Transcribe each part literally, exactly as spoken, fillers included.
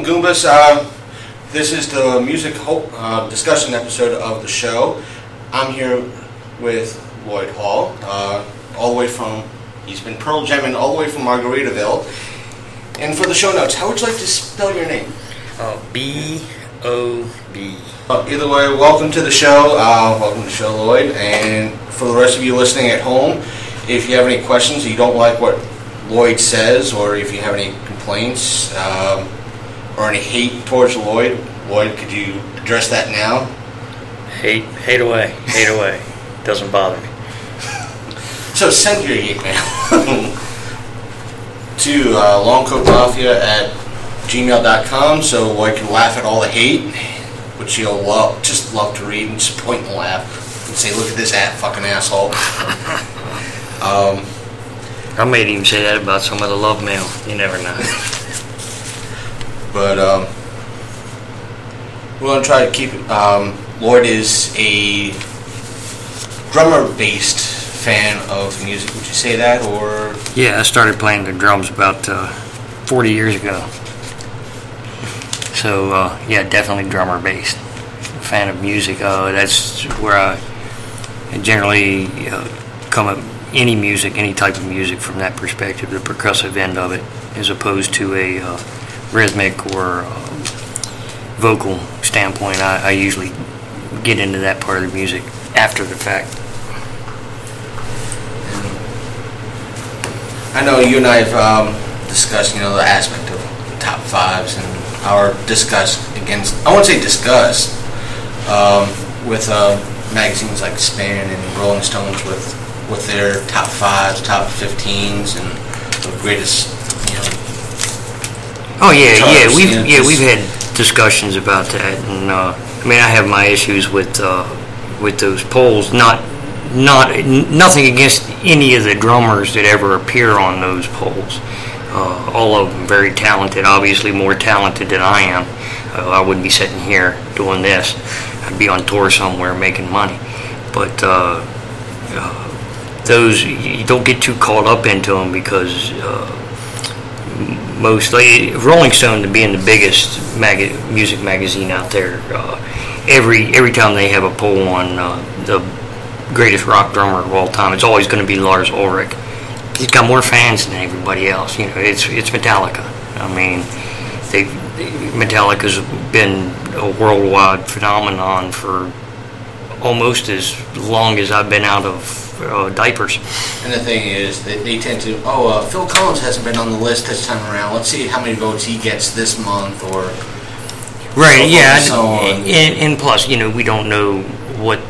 Goombas? Uh, this is the music ho- uh, discussion episode of the show. I'm here with Lloyd Hall, uh, all the way from, he's been Pearl Jamming all the way from Margaritaville. And for the show notes, how would you like to spell your name? Uh, B O B. Uh, either way, welcome to the show. Uh, welcome to the show, Lloyd. And for the rest of you listening at home, if you have any questions, or you don't like what Lloyd says, or if you have any complaints um, or any hate towards Lloyd, Lloyd, could you address that now? Hate, hate away, hate away. Doesn't bother me. So send your hate mail to uh, longcoatmafia at gmail dot com so Lloyd can laugh at all the hate, which he'll love, just love to read and just point and laugh and say, "Look at this at fucking asshole." um, I might even say that about some of the love mail. You never know. But um, we're going to try to keep it. Um, Lloyd is a drummer-based fan of music. Would you say that, or? Yeah, I started playing the drums about uh, forty years ago. So, uh, yeah, definitely drummer-based. Fan of music. Uh, that's where I generally uh, come up. Any music, any type of music from that perspective, the percussive end of it, as opposed to a uh, rhythmic or uh, vocal standpoint. I, I usually get into that part of the music after the fact. I know you and I have um, discussed, you know, the aspect of top fives and our discuss against, I won't say discuss, um, with uh, magazines like Spin and Rolling Stones with with their top fives, top fifteens, and the greatest, you know. Oh yeah, yeah, we've you know, yeah we've had discussions about that, and uh, I mean I have my issues with uh, with those polls. Not not nothing against any of the drummers that ever appear on those polls. Uh, all of them very talented, obviously more talented than I am. Uh, I wouldn't be sitting here doing this. I'd be on tour somewhere making money, but. Uh, uh, Those you don't get too caught up into them because uh, mostly Rolling Stone, to being the biggest mag- music magazine out there, uh, every every time they have a poll on uh, the greatest rock drummer of all time, it's always going to be Lars Ulrich. He's got more fans than everybody else. You know, it's it's Metallica. I mean, they Metallica's been a worldwide phenomenon for almost as long as I've been out of uh, diapers. And the thing is that they tend to, oh, uh, Phil Collins hasn't been on the list this time around. Let's see how many votes he gets this month, or right, so yeah, and, so on. And, and plus, you know, we don't know what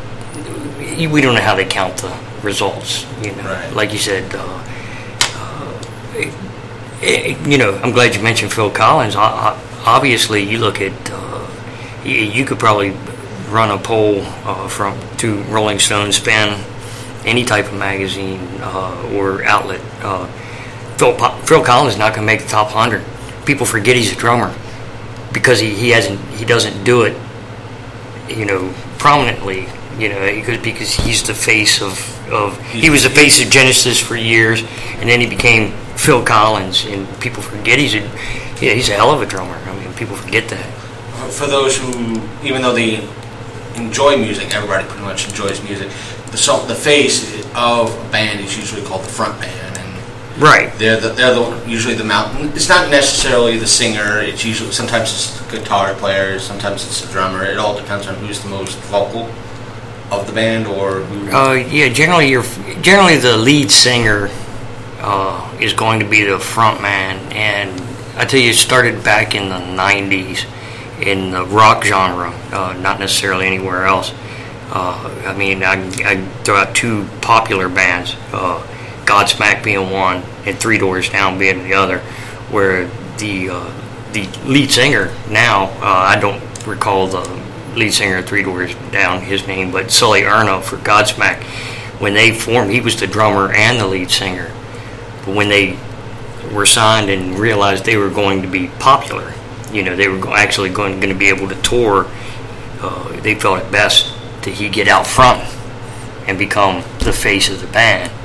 we don't know how they count the results. You know, right. Like you said, uh, uh, it, it, you know, I'm glad you mentioned Phil Collins. I, I, obviously, you look at uh, you, you could probably run a poll uh, from to Rolling Stone, Spin, any type of magazine uh, or outlet. Uh, Phil, Phil Collins is not going to make the top one hundred. People forget he's a drummer because he, he hasn't he doesn't do it, you know, prominently. You know, because because he's the face of, of he was the face of Genesis for years, and then he became Phil Collins, and people forget he's a yeah he's a hell of a drummer. I mean, people forget that. For those who, even though they enjoy music, everybody pretty much enjoys music. The song, the face of a band is usually called the front band, and right. They're the, they're the, usually the mountain. It's not necessarily the singer. It's usually sometimes it's the guitar player, sometimes it's the drummer. It all depends on who's the most vocal of the band, or who. Uh, yeah, generally you're generally the lead singer uh, is going to be the front man, and I tell you, it started back in the nineties. In the rock genre, uh, not necessarily anywhere else. Uh, I mean, I, I throw out two popular bands, uh, Godsmack being one, and Three Doors Down being the other, where the uh, the lead singer now, uh, I don't recall the lead singer of Three Doors Down, his name, but Sully Erna for Godsmack, when they formed, he was the drummer and the lead singer. But when they were signed and realized they were going to be popular, you know, they were actually going, going to be able to tour. Uh, they felt it best that he get out front and become the face of the band.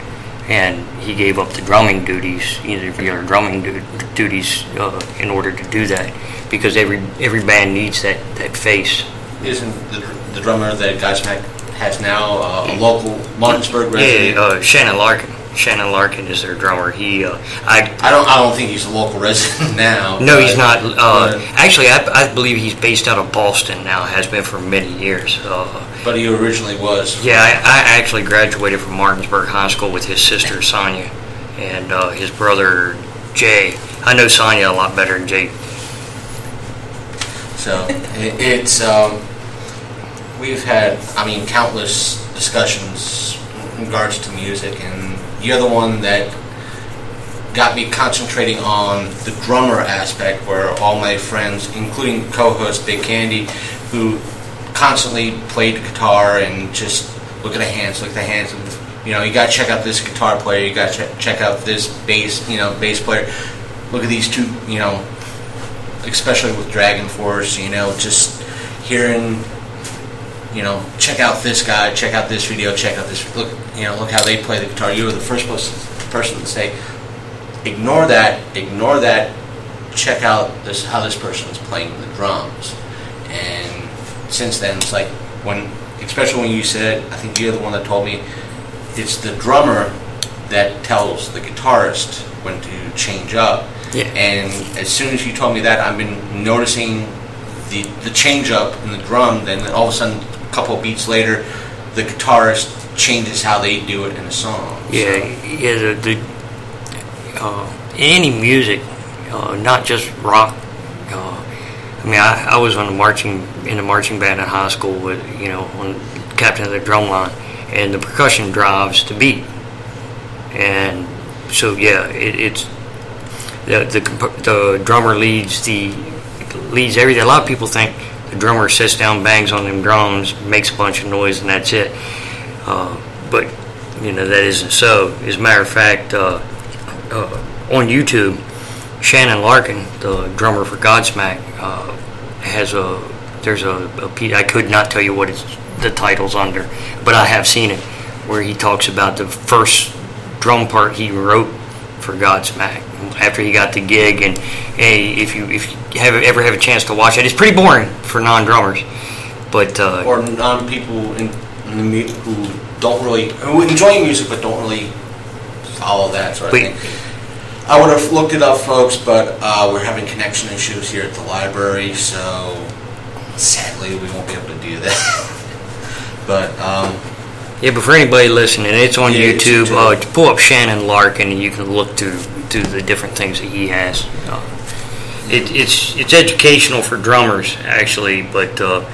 and he gave up the drumming duties, either regular drumming du- duties, uh, in order to do that, because every every band needs that, that face. Isn't the, the drummer that Godsmack has now uh, a local Martinsburg resident? Yeah, uh, Shannon Larkin. Shannon Larkin is their drummer. He, uh, I, I don't, I don't think he's a local resident now. No, but, he's not. Uh, but, actually, I, I believe he's based out of Boston now. Has been for many years. Uh, but he originally was. Yeah, I, I actually graduated from Martinsburg High School with his sister Sonia and uh, his brother Jay. I know Sonia a lot better than Jay. So it, it's um, we've had, I mean, countless discussions in regards to music, and you're the one that got me concentrating on the drummer aspect, where all my friends, including co-host Big Candy, who constantly played guitar and just look at the hands, look at the hands of, you know, you got to check out this guitar player, you got to ch- check out this bass, you know, bass player. Look at these two, you know, especially with Dragon Force, you know, just hearing, you know, check out this guy, check out this video, check out this, look, you know, look how they play the guitar. You were the first person to say, ignore that, ignore that, check out this, how this person is playing the drums. And since then, it's like, when, especially when you said, I think you're the one that told me, it's the drummer that tells the guitarist when to change up. Yeah. And as soon as you told me that, I've been noticing the the change up in the drum. Then all of a sudden, a couple of beats later, the guitarist changes how they do it in a song. Yeah, so. yeah. The, the uh, any music, uh, not just rock. Uh, I mean, I, I was on the marching in the marching band in high school with, you know, on captain of the drum line, and the percussion drives the beat, and so yeah, it, it's the, the the drummer leads the leads everything. A lot of people think the drummer sits down, bangs on them drums, makes a bunch of noise, and that's it. Uh, but you know, that isn't so. As a matter of fact, uh, uh, on YouTube, Shannon Larkin, the drummer for Godsmack, uh, has a there's a, a piece. I could not tell you what it's, the title's under, but I have seen it, where he talks about the first drum part he wrote for Godsmack after he got the gig. And hey, if you if you have ever have a chance to watch it, it's pretty boring for non-drummers, but uh, or non people in, in the mu- who don't really who enjoy music but don't really follow that sort of but, thing. I would have looked it up, folks, but uh, we're having connection issues here at the library, so sadly we won't be able to do that. But um, yeah, but for anybody listening, it's on yeah, YouTube. It's uh, pull up Shannon Larkin, and you can look to to the different things that he has. Uh, it, it's it's educational for drummers, actually, but uh,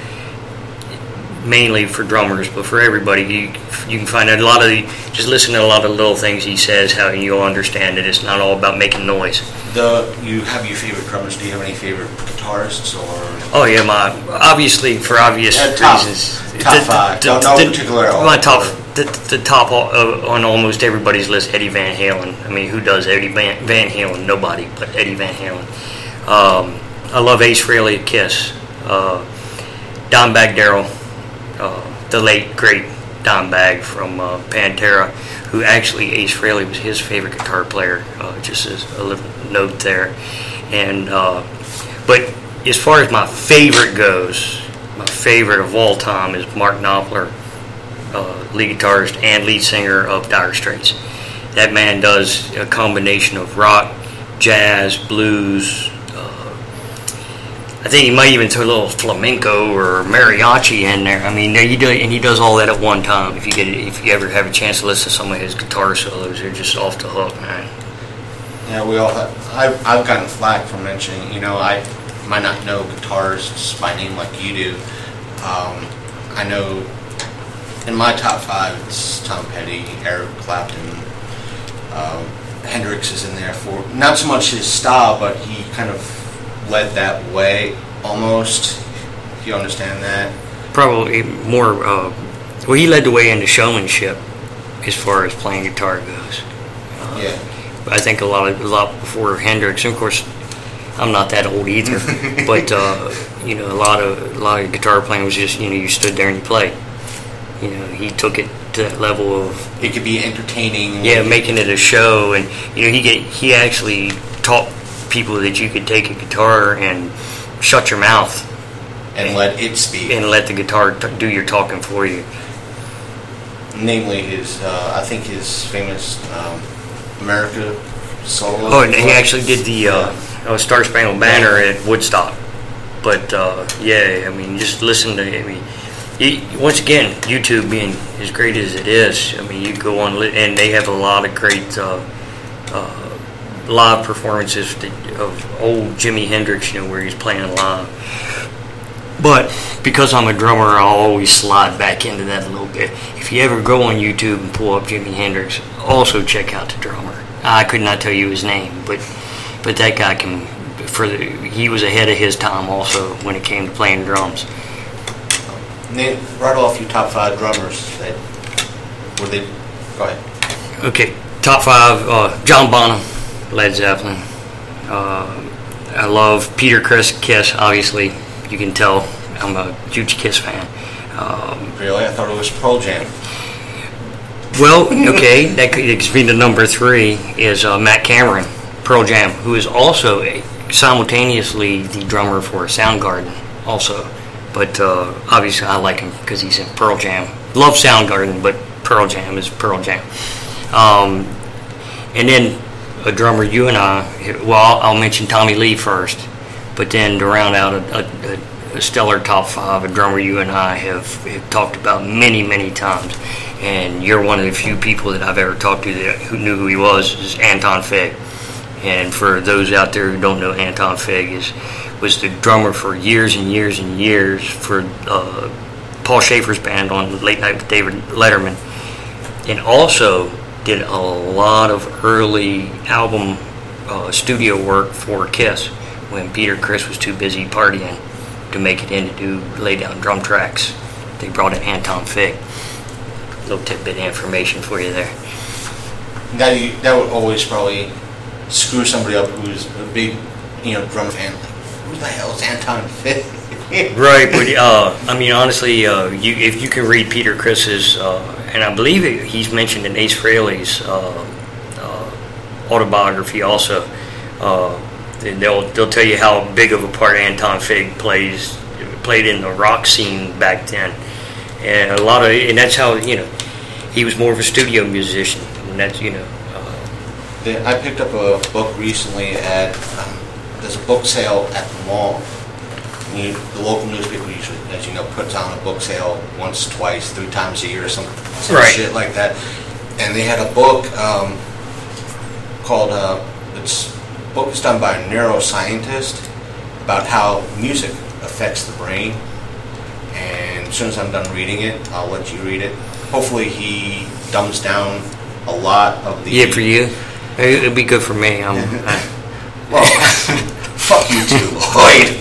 mainly for drummers. But for everybody, you you can find out a lot of the, just listen to a lot of little things he says, how you'll understand that it's not all about making noise. The you have your favorite drummers? Do you have any favorite guitarists or? Oh yeah, my obviously for obvious yeah, top, reasons. Top the, five. The, no, the, no particular. My top, the, the top uh, on almost everybody's list. Eddie Van Halen. I mean, who does Eddie Van, Van Halen? Nobody, but Eddie Van Halen. Um, I love Ace Frehley at Kiss. Uh, Dimebag Darrell, uh, the late great Dimebag from uh, Pantera, who actually Ace Frehley was his favorite guitar player. Uh, just as a little note there. And uh, but as far as my favorite goes, my favorite of all time is Mark Knopfler, uh, lead guitarist and lead singer of Dire Straits. That man does a combination of rock, jazz, blues. Uh, I think he might even throw a little flamenco or mariachi in there. I mean, he do, and he does all that at one time. If you get, if you ever have a chance to listen to some of his guitar solos, they're just off the hook, man. Yeah, we all have. I've, I've gotten flack for mentioning, you know, I might not know guitarists by name like you do. Um, I know in my top five, it's Tom Petty, Eric Clapton, um, Hendrix is in there for, not so much his style, but he kind of led that way, almost, if you understand that. Probably more, uh, well, he led the way into showmanship as far as playing guitar goes. Uh, yeah. I think a lot of, a lot before Hendrix, and of course, I'm not that old either, but uh, you know, a lot of a lot of guitar playing was just, you know, you stood there and you played. You know, he took it to that level of it could be entertaining. Yeah, making it a show, and you know he get he actually taught people that you could take a guitar and shut your mouth and, and let it speak, and let the guitar t- do your talking for you. Namely, his uh, I think his famous um, America solo. Oh, and he actually did the uh, uh, Star Spangled Banner yeah. at Woodstock. But uh, yeah, I mean, just listen to. I mean, you, once again, YouTube being as great as it is, I mean, you go on and they have a lot of great uh, uh, live performances of old Jimi Hendrix, you know, where he's playing live. But because I'm a drummer, I'll always slide back into that a little bit. If you ever go on YouTube and pull up Jimi Hendrix, also check out the drummer. I could not tell you his name, but but that guy can. For the, he was ahead of his time also when it came to playing drums. Name right off your top five drummers that were they. Go ahead. Okay, top five. Uh, John Bonham, Led Zeppelin. Uh, I love Peter Criss, Kiss. Obviously, you can tell I'm a huge Kiss fan. Um, really, I thought it was Pearl Jam. Well, okay, that could be the number three is uh, Matt Cameron, Pearl Jam, who is also a simultaneously the drummer for Soundgarden also, but uh, obviously I like him because he's in Pearl Jam. Love Soundgarden, but Pearl Jam is Pearl Jam. Um, and then a drummer you and I, well, I'll mention Tommy Lee first, but then to round out a, a, a stellar top five, a drummer you and I have, have talked about many, many times, and you're one of the few people that I've ever talked to that who knew who he was, is Anton Fig. And for those out there who don't know, Anton Fig is was the drummer for years and years and years for uh, Paul Schaefer's band on Late Night with David Letterman, and also did a lot of early album uh, studio work for Kiss when Peter Criss was too busy partying to make it in to do lay down drum tracks. They brought in Anton Fig. Little tidbit of information for you there. That you, that would always probably screw somebody up who's a big, you know, drum fan. Like, who the hell is Anton Fig? Right, but uh, I mean, honestly, uh, you, if you can read Peter Criss's, uh, and I believe it, he's mentioned in Ace Frehley's uh, uh, autobiography also, uh, they'll they'll tell you how big of a part Anton Fig plays played in the rock scene back then, and a lot of, and that's how, you know, he was more of a studio musician, and that's, you know. I picked up a book recently at, um, there's a book sale at the mall. You, the local newspaper usually, as you know, puts on a book sale once, twice, three times a year or some, some right. shit like that. And they had a book um, called, uh, it's a book is done by a neuroscientist about how music affects the brain. And as soon as I'm done reading it, I'll let you read it. Hopefully he dumbs down a lot of the... Yeah, for you? It'd be good for me. I'm, I, well, fuck you too, Lloyd.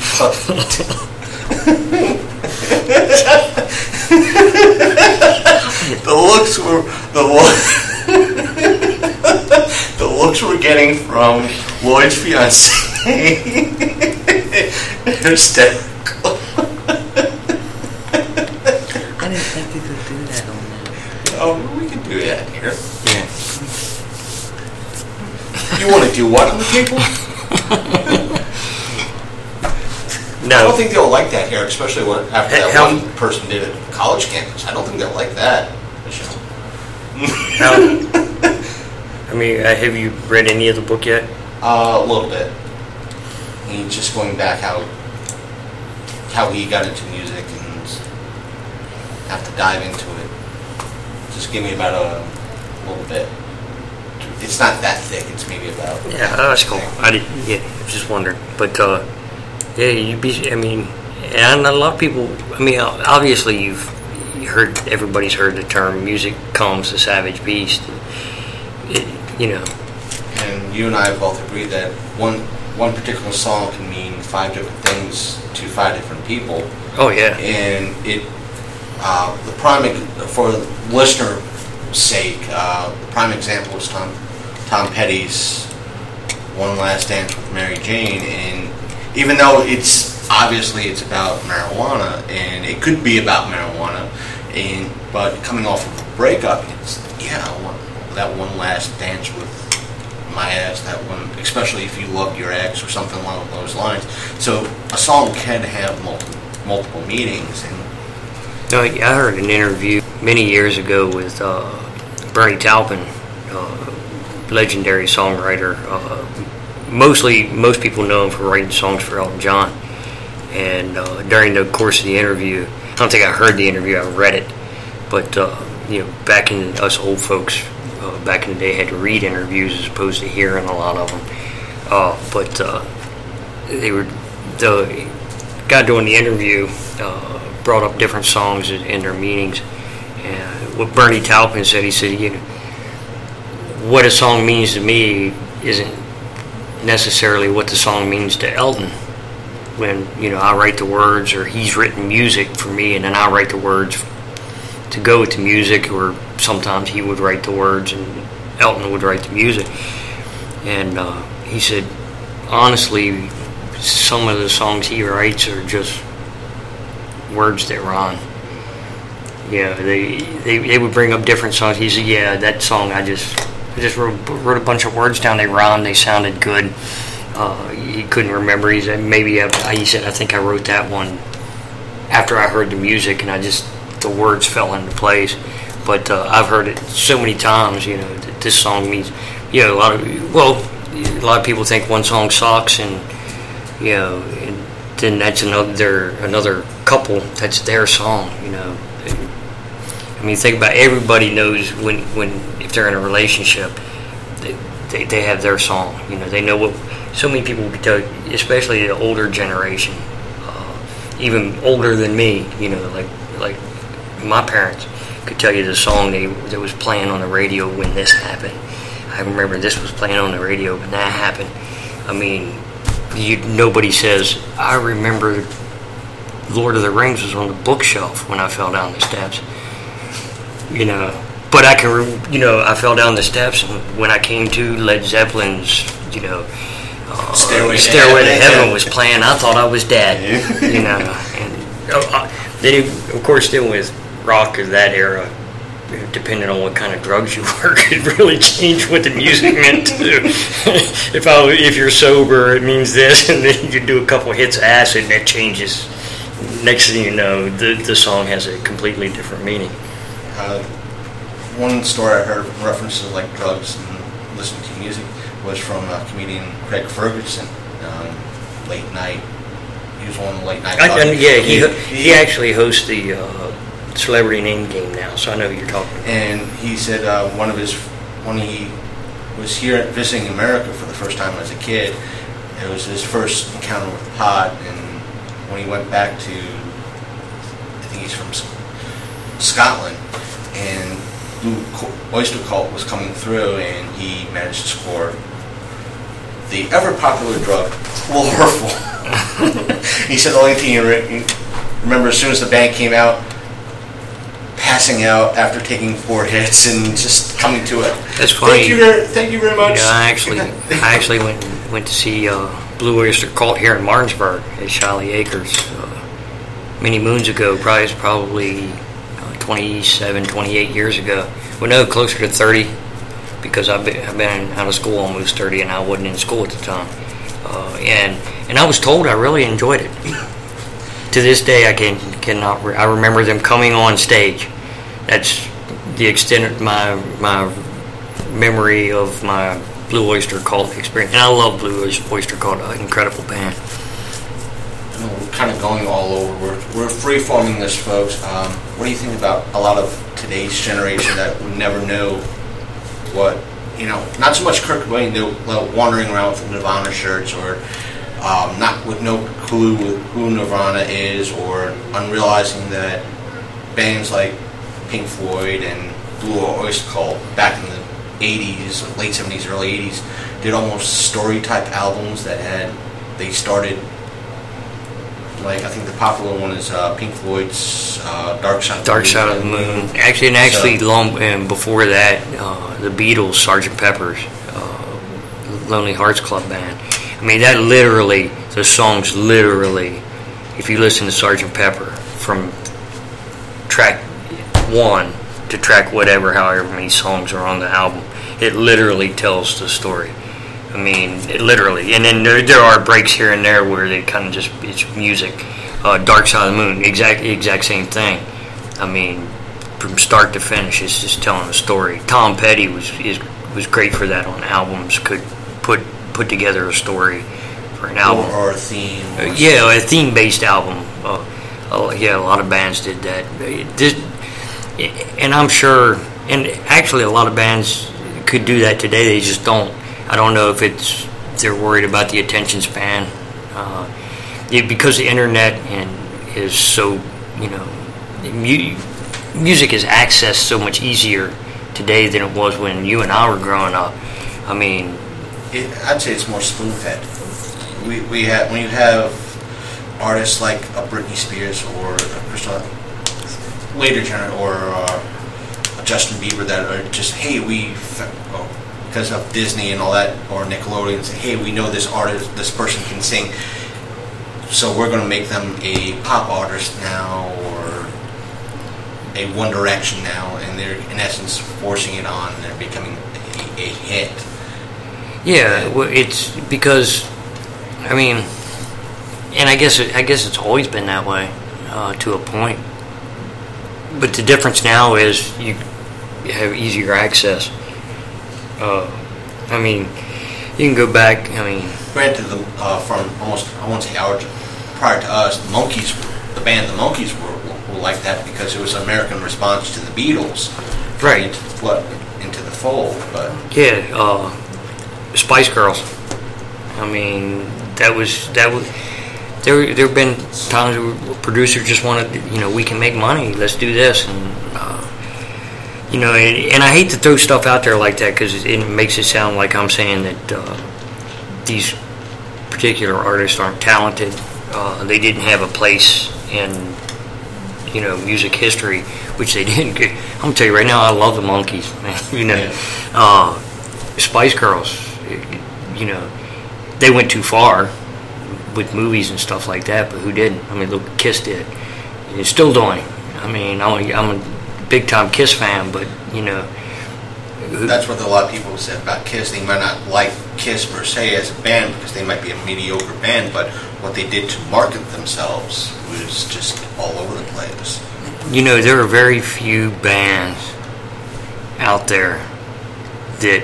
the looks were the the looks we're getting from Lloyd's fiance. Hysterical. I didn't think we could do that on that. Oh, we can do that here. yeah. You want to do what on the table? No. I don't think they'll like that here, especially when, after that How, one person did it at college campus. I don't think they'll like that. how, I mean, uh, have you read any of the book yet? Uh, a little bit. He's just going back how how he got into music and have to dive into it. Just give me about a little bit. It's not that thick. It's maybe about. Yeah, that's cool. I did. Yeah, I was just wondering, but uh, yeah, you'd be. I mean, and a lot of people. I mean, obviously, you've you heard. Everybody's heard the term "music calms the savage beast." It, you know. And you and I both agree that one one particular song can mean five different things to five different people. Oh yeah. And it, uh, the prime for the listener sake, uh, the prime example is Tom Tom Petty's "One Last Dance with Mary Jane," and even though it's obviously it's about marijuana, and it could be about marijuana, And but coming off of a breakup, it's yeah, I want that one last dance with my ex. That one, especially if you loved your ex or something along those lines. So a song can have multiple multiple meanings. And No, I heard an interview many years ago with uh, Bernie Taupin, uh, legendary songwriter. Uh, mostly, most people know him for writing songs for Elton John. And uh, during the course of the interview, I don't think I heard the interview, I read it. But, uh, you know, back in, us old folks, uh, back in the day, had to read interviews as opposed to hearing a lot of them. Uh, but uh, they were, the guy doing the interview, uh, brought up different songs and their meanings. And what Bernie Taupin said, he said, you know, what a song means to me isn't necessarily what the song means to Elton. When, you know, I write the words, or he's written music for me, and then I write the words to go with the music, or sometimes he would write the words and Elton would write the music. And uh, he said, honestly, some of the songs he writes are just words that rhyme. Yeah, they, they they would bring up different songs. He said, yeah, that song, I just I just wrote, wrote a bunch of words down. They rhymed, they sounded good. Uh, he couldn't remember. He said, maybe, I, he said, I think I wrote that one after I heard the music, and I just, the words fell into place. But uh, I've heard it so many times, you know, that this song means, you know, a lot of, well, a lot of people think one song sucks, and, you know, and then that's another another couple, that's their song, you know. I mean, think about it, everybody knows when, when if they're in a relationship, they, they, they have their song, you know, they know what, so many people could tell, especially the older generation, uh, even older than me, you know, like like my parents could tell you the song they, that was playing on the radio when this happened. I remember this was playing on the radio when that happened. I mean, you, nobody says, I remember Lord of the Rings was on the bookshelf when I fell down the steps. You know, but I can, you know, I fell down the steps, and when I came to Led Zeppelin's, you know, uh, Stairway, Stairway to to Heaven, Heaven was playing, I thought I was dead. You know, and uh, then, of course, then with rock of that era, depending on what kind of drugs you were, could really change what the music meant too. if I, if you're sober, it means this, and then you do a couple hits of acid, and it changes. Next thing you know, the the song has a completely different meaning. Uh, one story I heard references like drugs and listening to music was from uh, comedian Craig Ferguson, um, late night. He was on the late night. I, and yeah, he, he he actually hosts the uh, Celebrity Name Game now, so I know who you're talking about. And he said uh, one of his when he was here visiting America for the first time as a kid, it was his first encounter with pot, and when he went back to, I think he's from Scotland, and Blue Oyster Cult was coming through, and he managed to score the ever popular drug chloroform. He said the only thing you re- remember as soon as the band came out, passing out after taking four hits and just coming to it. That's funny. Thank you, very, thank you very much. Yeah, I actually, I actually went went to see uh, Blue Oyster Cult here in Martinsburg at Shiley Acres uh, many moons ago. Probably it's probably uh, twenty-seven, twenty-eight years ago. Well, no, closer to thirty, because I've been, I've been out of school almost thirty, and I wasn't in school at the time. Uh, and and I was told I really enjoyed it. To this day, I can cannot. Re- I remember them coming on stage. That's the extent of my my memory of my Blue Oyster Cult experience. And I love Blue Oyster Cult, an incredible band. You know, we're kind of going all over. We're, we're free-forming this, folks. Um, what do you think about a lot of today's generation that would never know what, you know, not so much Kurt Cobain, they're wandering around with Nirvana shirts, or um, not with no clue who Nirvana is, or unrealizing that bands like Pink Floyd and Blue Oyster Cult back in the eighties, late seventies, early eighties, did almost story-type albums that had, they started, like, I think the popular one is uh, Pink Floyd's uh, Dark Side of the Dark Moon. Side of the Moon. Actually, and actually, so, long and before that, uh, the Beatles, Sergeant Pepper's, uh, Lonely Hearts Club Band. I mean, that literally, the songs literally, if you listen to Sergeant Pepper from track one to track whatever, however many songs are on the album. It literally tells the story. I mean, it literally. And then there there are breaks here and there where they kind of just, it's music. Uh, Dark Side of the Moon, exact exact same thing. I mean, from start to finish, it's just telling a story. Tom Petty was is, was great for that on albums. Could put put together a story for an album or, or a theme. Or uh, yeah, a theme based album. Uh, uh, yeah, a lot of bands did that. This, and I'm sure, and actually, a lot of bands could do that today. They just don't. I don't know if it's they're worried about the attention span. Uh, it, because the internet and is so, you know, mu- music is accessed so much easier today than it was when you and I were growing up. I mean, it, I'd say it's more spoon-fed. We we have when you have artists like a Britney Spears or a Christina, later gener or uh, a Justin Bieber that are just, hey, we well, because of Disney and all that, or Nickelodeon, say, hey, we know this artist, this person can sing, so we're going to make them a pop artist now, or a One Direction now, and they're in essence forcing it on, and they're becoming a, a hit. Yeah, well, it's because, I mean, and I guess it, I guess it's always been that way uh, to a point. But the difference now is you have easier access. Uh, I mean, you can go back. I mean, granted, the, uh, from almost I won't say hours prior to us, the Monkees, the band the Monkees were, were, were like that because it was an American response to the Beatles, right? Into the, what, into the fold, but yeah, uh, Spice Girls. I mean, that was that was. There, there have been times where producers just wanted, you know, we can make money, let's do this, and uh, you know, and, and I hate to throw stuff out there like that because it, it makes it sound like I'm saying that uh, these particular artists aren't talented. Uh, they didn't have a place in, you know, music history, which they didn't get. I'm gonna tell you right now, I love the Monkees, man. You know, yeah. uh, Spice Girls, you know, they went too far with movies and stuff like that, but who didn't? I mean, look, Kiss did. It's still doing. I mean, I'm a, I'm a big time Kiss fan, but you know, that's what a lot of people said about Kiss. They might not like Kiss per se as a band because they might be a mediocre band, but what they did to market themselves was just all over the place. You know, there are very few bands out there that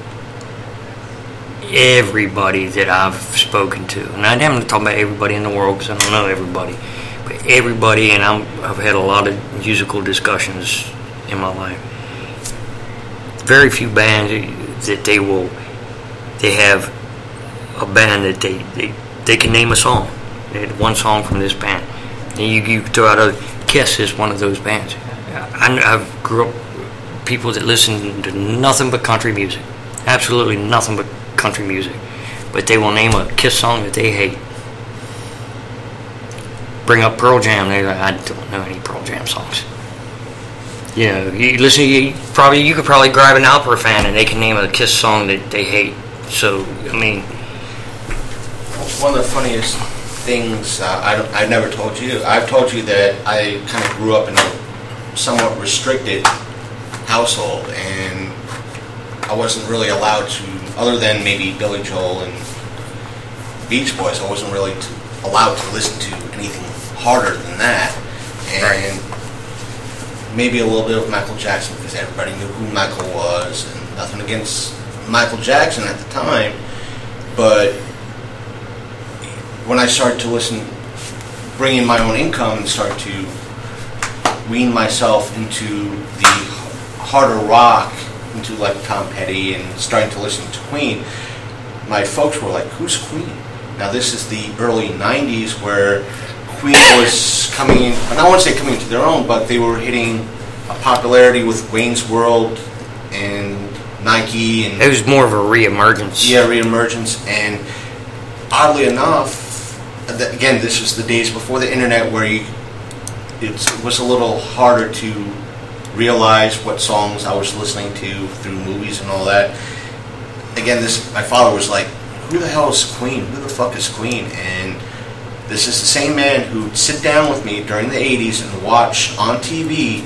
everybody that I've spoken to, and I'm not talking about everybody in the world because I don't know everybody, but everybody, and I'm, I've had a lot of musical discussions in my life. Very few bands that they will, they have a band that they, they, they can name a song. They had one song from this band. And you, you throw out other, Kiss is one of those bands. I, I've grew up, people that listen to nothing but country music. Absolutely nothing but country music, but they will name a Kiss song that they hate. Bring up Pearl Jam, they like, I don't know any Pearl Jam songs. You know, you listen. You probably you could probably grab an opera fan and they can name a Kiss song that they hate. So I mean, one of the funniest things uh, I don't, I never told you. I've told you that I kind of grew up in a somewhat restricted household, and I wasn't really allowed to, other than maybe Billy Joel and Beach Boys, I wasn't really to, allowed to listen to anything harder than that. And right. maybe a little bit of Michael Jackson because everybody knew who Michael was, and nothing against Michael Jackson at the time. But when I started to listen, bring in my own income and start to wean myself into the harder rock, into like Tom Petty, and starting to listen to Queen, my folks were like, who's Queen? Now this is the early nineties where Queen was coming in, and I won't say coming into their own, but they were hitting a popularity with Wayne's World and Nike, and it was more of a re-emergence. Yeah, re-emergence. And oddly enough, again, this was the days before the internet where you, it was a little harder to realize what songs I was listening to through movies and all that. Again, this my father was like, who the hell is Queen? Who the fuck is Queen? And this is the same man who'd sit down with me during the eighties and watch on T V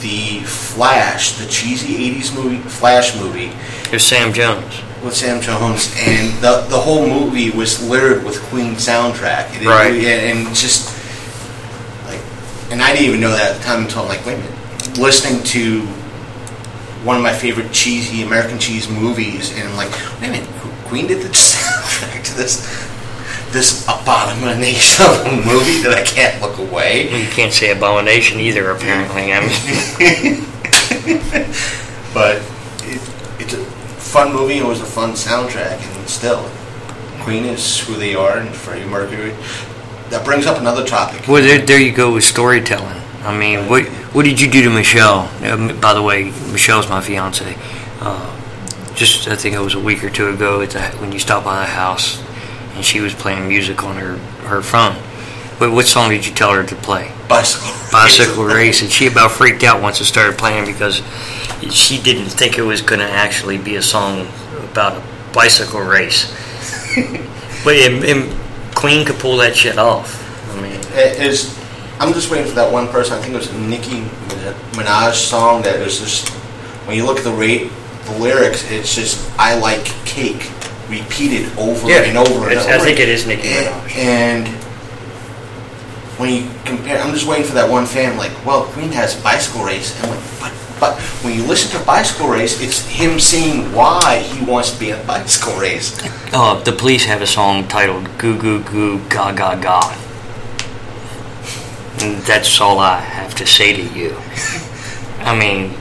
the Flash, the cheesy eighties movie, Flash movie. There's Sam Jones. With Sam Jones, and the the whole movie was littered with Queen soundtrack. It, right. It, and just, like, and I didn't even know that at the time until I'm like, wait a minute. Listening to one of my favorite cheesy American cheese movies, and I'm like, wait a minute, Queen did the soundtrack to this this abomination of a movie that I can't look away. You can't say abomination either, apparently. I mean, but it, it's a fun movie. It was a fun soundtrack, and still, Queen is who they are, and Freddie Mercury. That brings up another topic. Well, there, there you go with storytelling. I mean, what what did you do to Michelle? Uh, by the way, Michelle's my fiance. Uh, just I think it was a week or two ago at the, when you stopped by the house, and she was playing music on her, her phone. But what song did you tell her to play? Bicycle. Bicycle Race, and she about freaked out once it started playing because she didn't think it was going to actually be a song about a bicycle race. But it, it, Queen could pull that shit off. I mean, it is. I'm just waiting for that one person. I think it was a Nicki Minaj song that was just, when you look at the rate, the lyrics, it's just "I like cake" repeated over yeah, and over and over. I think it is Nicki Minaj. And, and when you compare, I'm just waiting for that one fan. Like, well, Queen has Bicycle Race, and like, but but when you listen to Bicycle Race, it's him saying why he wants to be in a bicycle race. Uh, the Police have a song titled "Goo Goo Goo Ga Ga Ga." And that's all I have to say to you. I mean,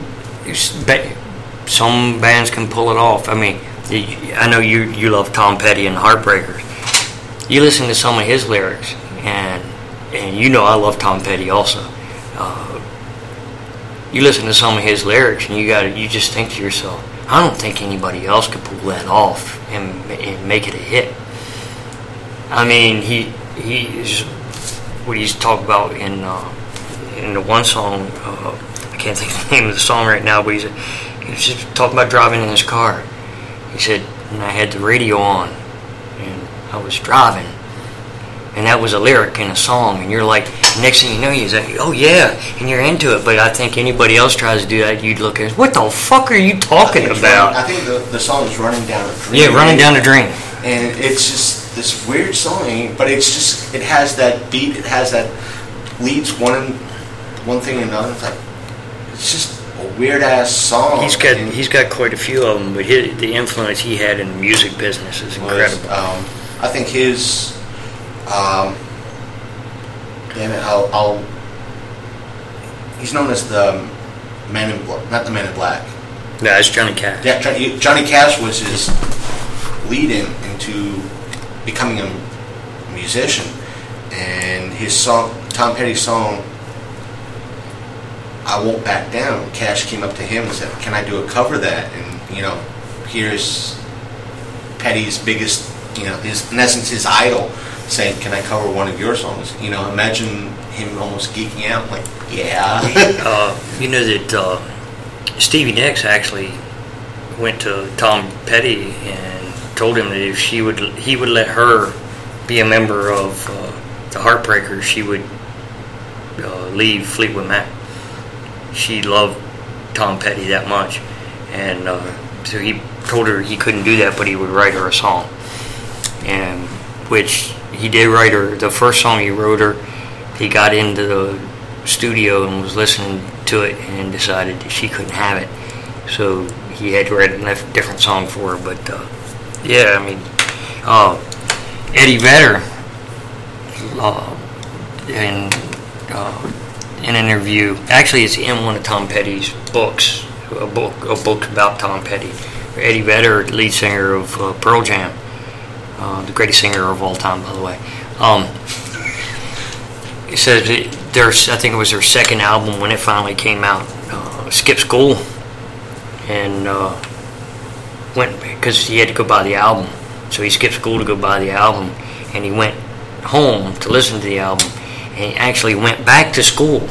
some bands can pull it off. I mean, I know you you love Tom Petty and Heartbreakers. You listen to some of his lyrics, and and you know I love Tom Petty also. Uh, you listen to some of his lyrics, and you got you just think to yourself, I don't think anybody else could pull that off and, and make it a hit. I mean, he he's. What he's talking about in uh, in the one song, uh, I can't think of the name of the song right now, but he's, he's just talking about driving in his car. He said, and I had the radio on, and I was driving, and that was a lyric in a song, and you're like, next thing you know, you're like, oh yeah, and you're into it, but I think anybody else tries to do that, you'd look at it, what the fuck are you talking I about? Running, I think the, the song is Running Down a Dream. Yeah, Running Down a Dream. And it's just this weird song, but it's just, it has that beat, it has that leads one one thing and another. It's like, it's just a weird ass song. He's got and he's got quite a few of them, but his, the influence he had in the music business is incredible. Was, um, I think his, um, damn it, I'll, I'll, he's known as the Man in Black, not the Man in Black. No, it's Johnny Cash. Yeah, Johnny, Johnny Cash was his lead-in into becoming a musician, and his song, Tom Petty's song, "I Won't Back Down." Cash came up to him and said, "Can I do a cover of that?" And you know, here's Petty's biggest, you know, his in essence his idol, saying, "Can I cover one of your songs?" You know, imagine him almost geeking out, like, yeah. uh, you know that uh, Stevie Nicks actually went to Tom Petty and told him that if she would, he would let her be a member of uh, the Heartbreakers, she would uh, leave Fleetwood Mac. She loved Tom Petty that much, and uh, so he told her he couldn't do that, but he would write her a song, and which he did write her. The first song he wrote her, he got into the studio and was listening to it and decided that she couldn't have it, so he had to write a different song for her, but uh, yeah, I mean, uh, Eddie Vedder, uh, in uh, an interview, actually it's in one of Tom Petty's books, a book, a book about Tom Petty. Eddie Vedder, lead singer of uh, Pearl Jam, uh, the greatest singer of all time, by the way. Um, he says that there's, I think it was their second album when it finally came out, uh, Skip School, and uh, went because he had to go buy the album, so he skipped school to go buy the album, and he went home to listen to the album, and he actually went back to school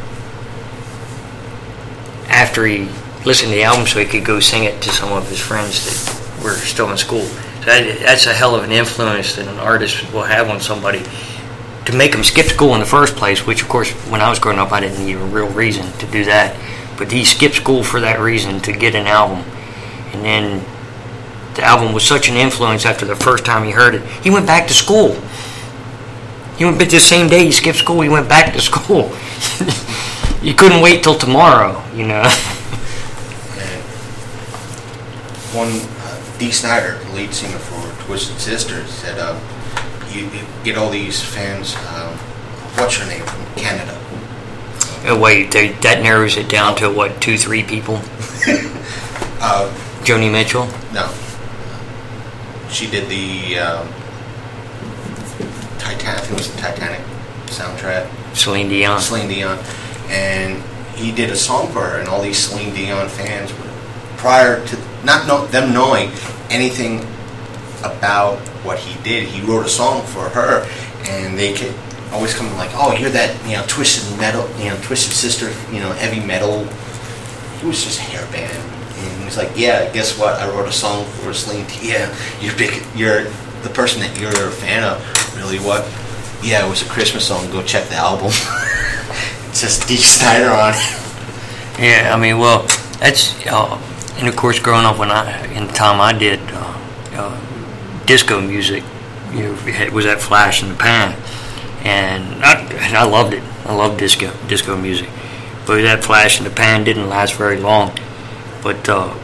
after he listened to the album so he could go sing it to some of his friends that were still in school. So that, that's a hell of an influence that an artist will have on somebody to make them skip school in the first place, which of course when I was growing up I didn't need a real reason to do that, but he skipped school for that reason, to get an album. And then the album was such an influence after the first time he heard it, he went back to school. He went back the same day he skipped school, he went back to school. You couldn't wait till tomorrow, you know. And one, uh, Dee Snider, the lead singer for Twisted Sister, said um, you, you get all these fans, um, what's her name, from Canada. Oh, wait, they, that narrows it down to, what, two, three people? uh, Joni Mitchell? No. She did the um, Titanic, I think it was the Titanic soundtrack. Celine Dion. Celine Dion. And he did a song for her, and all these Celine Dion fans, prior to not know, them knowing anything about what he did, he wrote a song for her, and they could always come like, oh, you're that, you know, Twisted Metal, you know, Twisted Sister, you know, heavy metal. He was just hair band. And he's like, yeah, guess what? I wrote a song for Celine. Yeah, you're big. You're the person that you're a fan of. Really, what? Yeah, it was a Christmas song. Go check the album. It's just Dee Snider on it. Yeah, I mean, well, that's uh, and of course, growing up when I in the time I did uh, uh, disco music, you know, it was that flash in the pan, and I, and I loved it. I loved disco disco music, but that flash in the pan didn't last very long. But uh,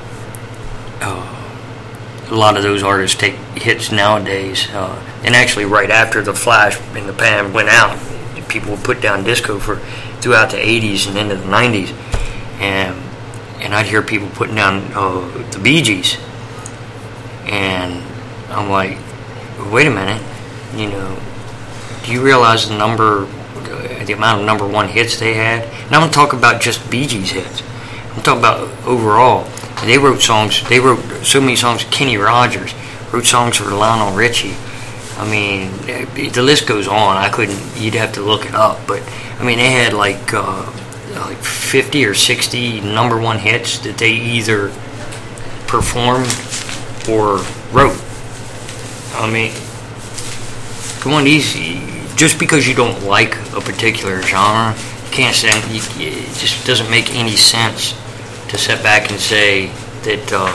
uh, a lot of those artists take hits nowadays. Uh, and actually, right after the flash in the pan went out, people would put down disco for throughout the eighties and into the nineties. And and I'd hear people putting down uh, the Bee Gees. And I'm like, wait a minute, you know, do you realize the number, the amount of number one hits they had? And I'm going to talk about just Bee Gees hits. I'm talking about overall. They wrote songs, they wrote so many songs. Kenny Rogers wrote songs for Lionel Richie. I mean, the list goes on. I couldn't, you'd have to look it up. But, I mean, they had like, uh, like fifty or sixty number one hits that they either performed or wrote. I mean, come on, easy. Just because you don't like a particular genre, you can't say, you, it just doesn't make any sense to sit back and say that uh,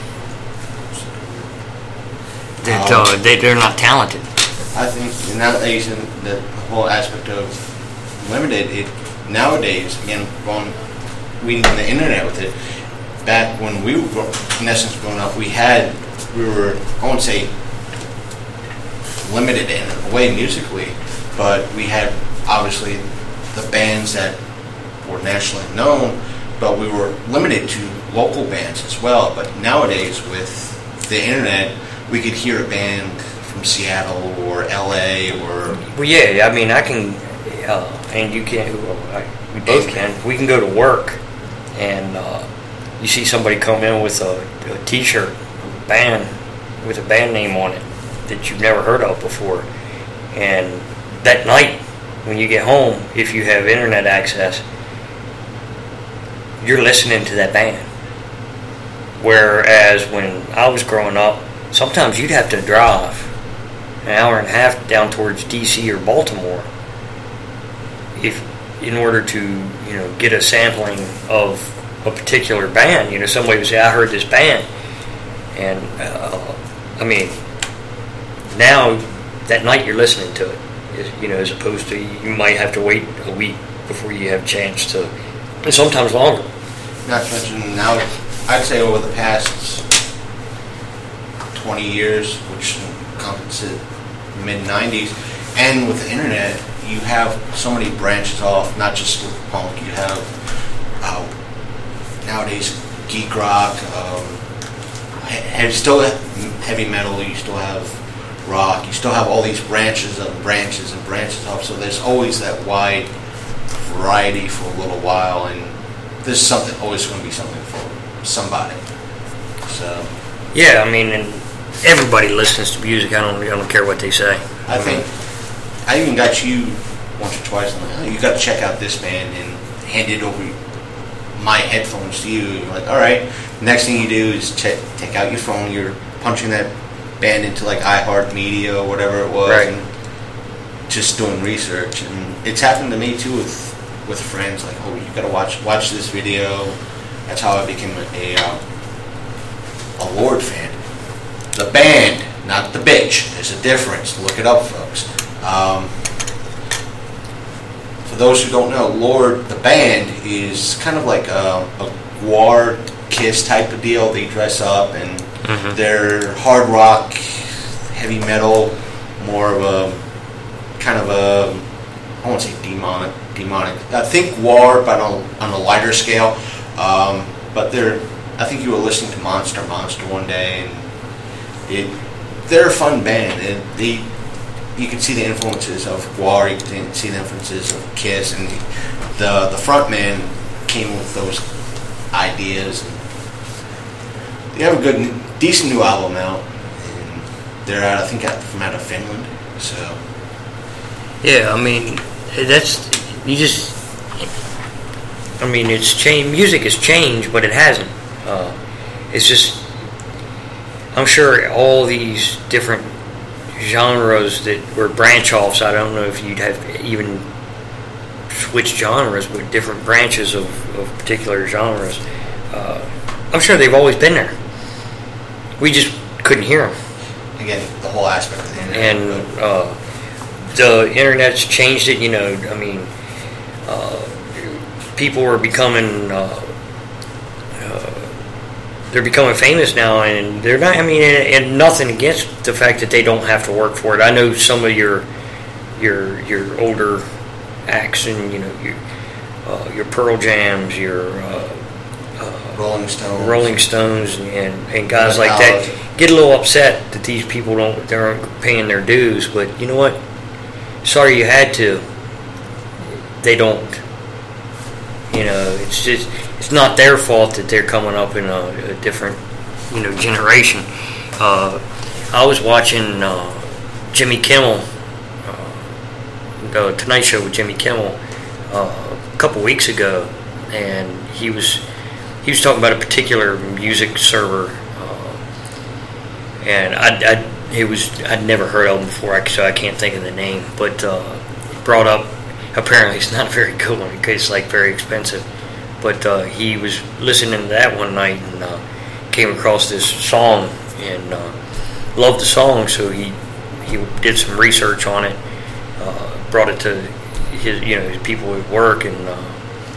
that uh, they, they're not talented. I think nowadays, in the whole aspect of limited, it nowadays, again, going reading the internet with it, back when we were, in essence, growing up, we had, we were, I won't say limited in a way musically, but we had, obviously, the bands that were nationally known, but we were limited to local bands as well. But nowadays, with the internet, we could hear a band from Seattle or L A or... Well, yeah, I mean, I can, uh, and you can, well, I, we both can, we can go to work, and uh, you see somebody come in with a, a t-shirt, a band, with a band name on it that you've never heard of before. And that night, when you get home, if you have internet access, you're listening to that band. Whereas when I was growing up, sometimes you'd have to drive an hour and a half down towards D C or Baltimore if in order to, you know, get a sampling of a particular band. You know, somebody would say, I heard this band. And, uh, I mean, now, that night you're listening to it, you know, as opposed to you might have to wait a week before you have a chance to, and sometimes longer. Not to mention now, I'd say over the past twenty years, which encompasses mid nineties, and with the internet, you have so many branches off, not just with punk, you have uh, nowadays geek rock, um, he- still heavy metal, you still have rock, you still have all these branches and branches and branches off, so there's always that wide variety for a little while, and there's something always going to be something for somebody. So yeah, I mean, and everybody listens to music. I don't, I don't care what they say. I think I even got you once or twice. I'm like, oh, you got to check out this band, and handed over my headphones to you. You're like, all right. Next thing you do is check, take out your phone. You're punching that band into like iHeartMedia or whatever it was, right, and just doing research. And it's happened to me too with with friends, like, oh, you gotta watch watch this video. That's how I became a uh, a Lorde fan. The band, not the bitch. There's a difference. Look it up, folks. Um, for those who don't know, Lorde, the band, is kind of like a, a Gwar, Kiss type of deal. They dress up and mm-hmm. they're hard rock, heavy metal, more of a kind of a, I won't say demonic, demonic. I think Gwar, but on, on a lighter scale. Um, but they're, I think you were listening to Monster Monster one day, and it, they're a fun band. It, they, you can see the influences of Gwar, you can see the influences of Kiss, and the the front man came with those ideas. And they have a good, decent new album out, and they're out, I think, out, from out of Finland. So yeah, I mean, that's you just. I mean, it's changed. Music has changed, but it hasn't. Uh, it's just, I'm sure all these different genres that were branch offs. I don't know if you'd have even switched genres with different branches of, of particular genres. Uh, I'm sure they've always been there. We just couldn't hear them. Again, the whole aspect of the internet. And uh, the internet's changed it. You know, I mean. Uh, People are becoming, uh, uh, they're becoming famous now, and they're not. I mean, and, and nothing against the fact that they don't have to work for it. I know some of your, your, your older acts, and you know, your, uh, your Pearl Jams, your uh, uh, Rolling Stones, Rolling Stones, and, and guys like that get a little upset that these people don't, they aren't paying their dues. But you know what? Sorry you had to. They don't. You know, it's just, it's not their fault that they're coming up in a, a different, you know, generation. Uh, I was watching uh, Jimmy Kimmel, uh, the Tonight Show with Jimmy Kimmel, uh, a couple weeks ago, and he was he was talking about a particular music server, uh, and I, I it was I'd never heard of him before, so I can't think of the name, but uh, brought up. Apparently, it's not a very good one because it's like very expensive. But uh, he was listening to that one night and uh, came across this song and uh, loved the song. So he he did some research on it, uh, brought it to his you know his people at work, and uh,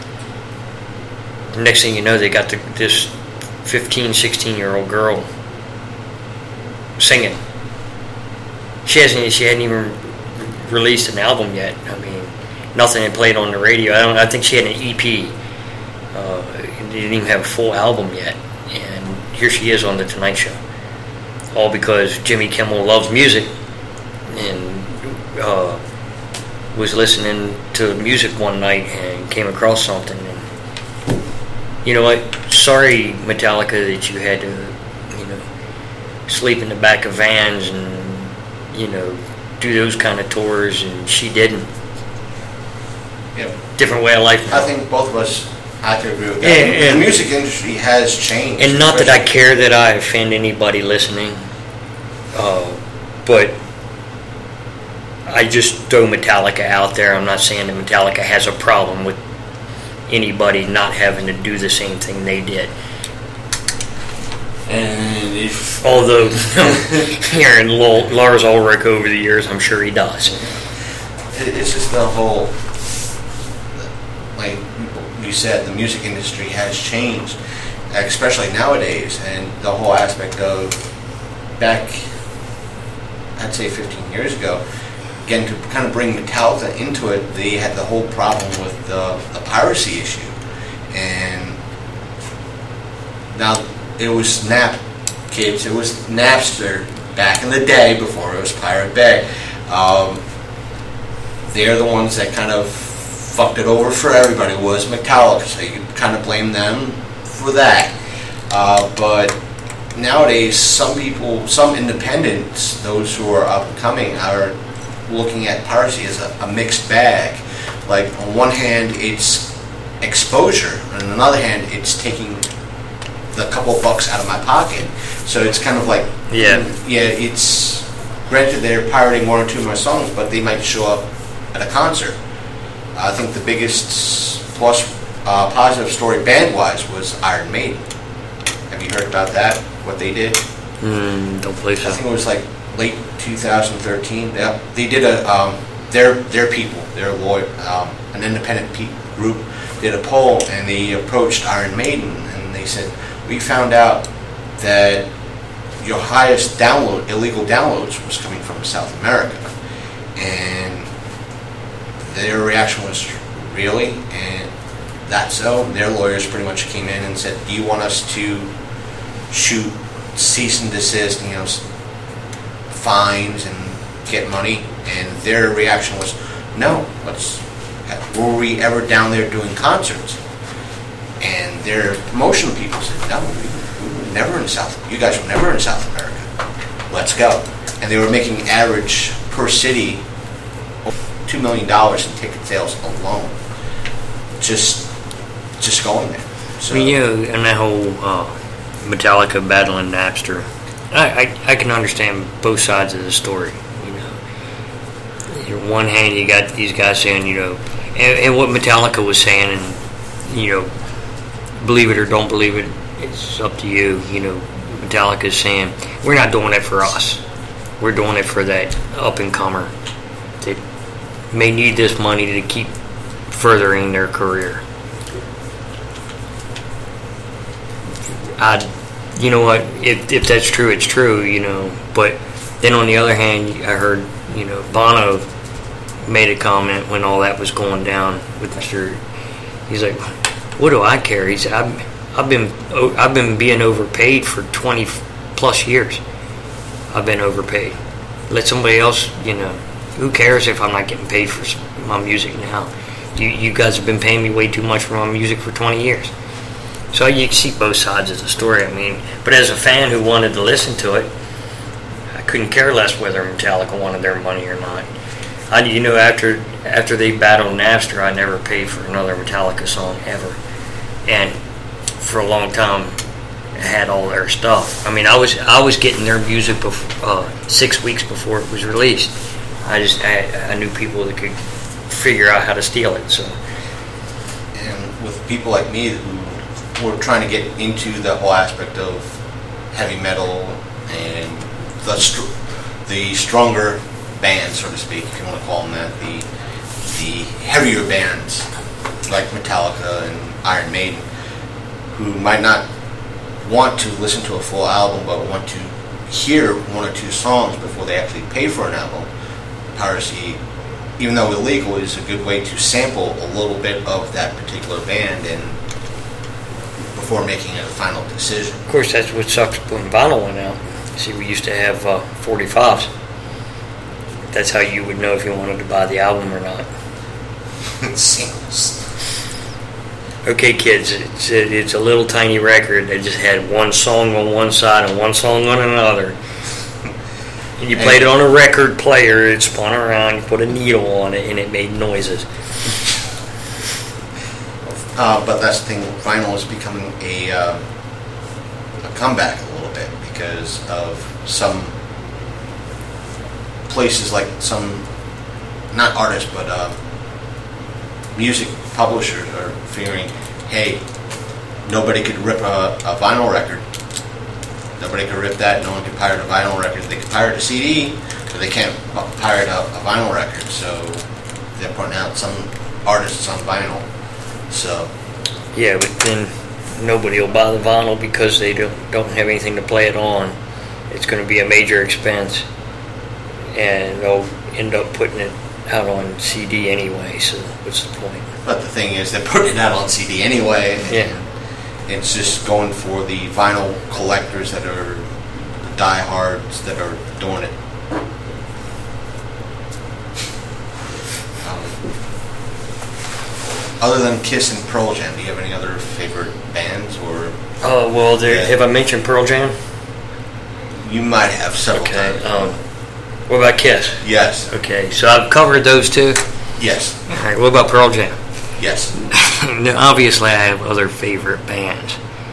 the next thing you know, they got the, this fifteen, sixteen year old girl singing. She hasn't she hadn't even released an album yet. I mean. Nothing had played on the radio. I don't. I think she had an E P. Uh, didn't even have a full album yet, and here she is on the Tonight Show. All because Jimmy Kimmel loves music, and uh, was listening to music one night and came across something. And you know what? Sorry, Metallica, that you had to, you know, sleep in the back of vans and you know do those kind of tours, and she didn't. Yep. Different way of life. I think both of us have to agree with that. And, and, the music industry has changed. And not that I care that I offend anybody listening, uh, but I just throw Metallica out there. I'm not saying that Metallica has a problem with anybody not having to do the same thing they did. And if... Although, you know, hearing Lars Ulrich over the years, I'm sure he does. It's just the whole... Like you said, the music industry has changed, especially nowadays, and the whole aspect of back, I'd say fifteen years ago, again, to kind of bring Metallica into it, they had the whole problem with the, the piracy issue, and now it was Snap, kids, it was Napster back in the day before it was Pirate Bay. Um, they're the ones that kind of fucked it over for everybody, was Metallica, so you could kind of blame them for that. Uh, but nowadays, some people, some independents, those who are up and coming, are looking at piracy as a, a mixed bag. Like, on one hand, it's exposure, and on the other hand, it's taking the couple bucks out of my pocket. So it's kind of like, yeah, yeah, it's, granted they're pirating one or two of my songs, but they might show up at a concert. I think the biggest plus uh, positive story band-wise was Iron Maiden. Have you heard about that? What they did? Mm, don't believe so. I think it was like late two thousand thirteen. Yeah, they did a um, their their people, their lawyer, um, an independent pe- group did a poll, and they approached Iron Maiden, and they said, "We found out that your highest download, illegal downloads, was coming from South America," and their reaction was, "Really?" And that's so. Their lawyers pretty much came in and said, "Do you want us to shoot cease and desist, you know, fines and get money?" And their reaction was, "No. Let's. Were we ever down there doing concerts?" And their promotional people said, "No, we, we were never in South. You guys were never in South America. Let's go." And they were making average per city two million dollars in ticket sales alone, just just going there. So, I mean, you know, and that whole uh, Metallica battling Napster, I, I I can understand both sides of the story. You know, on one hand, you got these guys saying, you know, and, and what Metallica was saying, and you know, believe it or don't believe it, it's up to you. You know, Metallica's saying, we're not doing it for us. We're doing it for that up-and-comer that may need this money to keep furthering their career. I, you know what, if, if that's true, it's true, you know. But then on the other hand, I heard, you know, Bono made a comment when all that was going down with Mister He's like, what do I care? He said, I've, I've been I've been being overpaid for twenty plus years. I've been overpaid. Let somebody else, you know, who cares if I'm not getting paid for my music now? You you guys have been paying me way too much for my music for twenty years. So you see both sides of the story. I mean, but as a fan who wanted to listen to it, I couldn't care less whether Metallica wanted their money or not. I, you know, after after they battled Napster, I never paid for another Metallica song ever, and for a long time, I had all their stuff. I mean, I was I was getting their music before, uh, six weeks before it was released. I just I, I knew people that could figure out how to steal it. So, and with people like me who were trying to get into the whole aspect of heavy metal and the str- the stronger bands, so to speak, if you want to call them that, the the heavier bands like Metallica and Iron Maiden, who might not want to listen to a full album but want to hear one or two songs before they actually pay for an album. Piracy, even though illegal, is a good way to sample a little bit of that particular band and before making a final decision. Of course, that's what sucks when vinyl went out. See, we used to have uh, forty-fives. That's how you would know if you wanted to buy the album or not. Singles. Okay, kids, it's a, it's a little tiny record that just had one song on one side and one song on another. And you played it on a record player, it spun around, you put a needle on it, and it made noises. Uh, but that's the thing, vinyl is becoming a, uh, a comeback a little bit because of some places, like some, not artists, but uh, music publishers are figuring, hey, nobody could rip a, a vinyl record. Nobody could rip that. No one could pirate a vinyl record. They could pirate a C D, but they can't pirate a, a vinyl record. So they're putting out some artists on vinyl. So yeah, but then nobody will buy the vinyl because they don't don't have anything to play it on. It's going to be a major expense, and they'll end up putting it out on C D anyway. So what's the point? But the thing is, they're putting it out on C D anyway. And yeah. It's just going for the vinyl collectors that are the diehards that are doing it. Um, other than Kiss and Pearl Jam, do you have any other favorite bands or? Oh well, there, yeah. Have I mentioned Pearl Jam? You might have several okay, times. Um, what about Kiss? Yes. Okay, so I've covered those two. Yes. All right. What about Pearl Jam? Yes. Now, obviously, I have other favorite bands.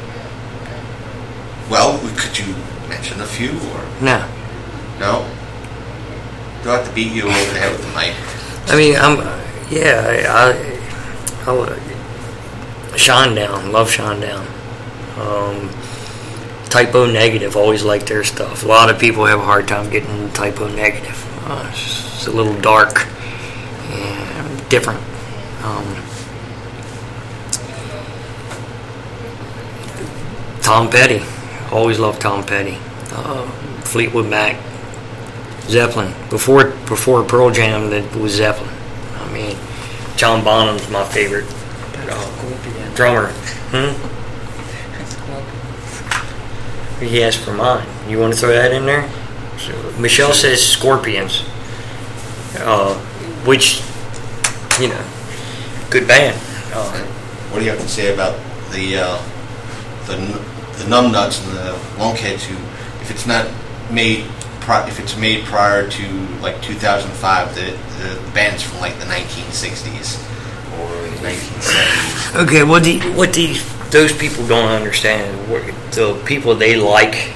Well, could you mention a few or no? No. Do I have to beat you over the head with the mic? I mean, I'm Yeah, I, I, I Shinedown, love Shinedown. Um, Typo Negative, always liked their stuff. A lot of people have a hard time getting Typo Negative. Uh, it's, just, it's a little dark and different. Um, Tom Petty, always loved Tom Petty. Uh, Fleetwood Mac, Zeppelin. Before before Pearl Jam, that was Zeppelin. I mean, John Bonham's my favorite uh, drummer. Hmm? He asked for mine. You want to throw that in there? So Michelle says Scorpions, uh, which, you know, good band. Uh, what do you have to say about the uh, the the numbnuts and the lunkheads who, if it's not made, pri- if it's made prior to like two thousand five, the the band's from like the nineteen sixties or nineteen seventies. Okay, what the what these those people don't understand, the people they like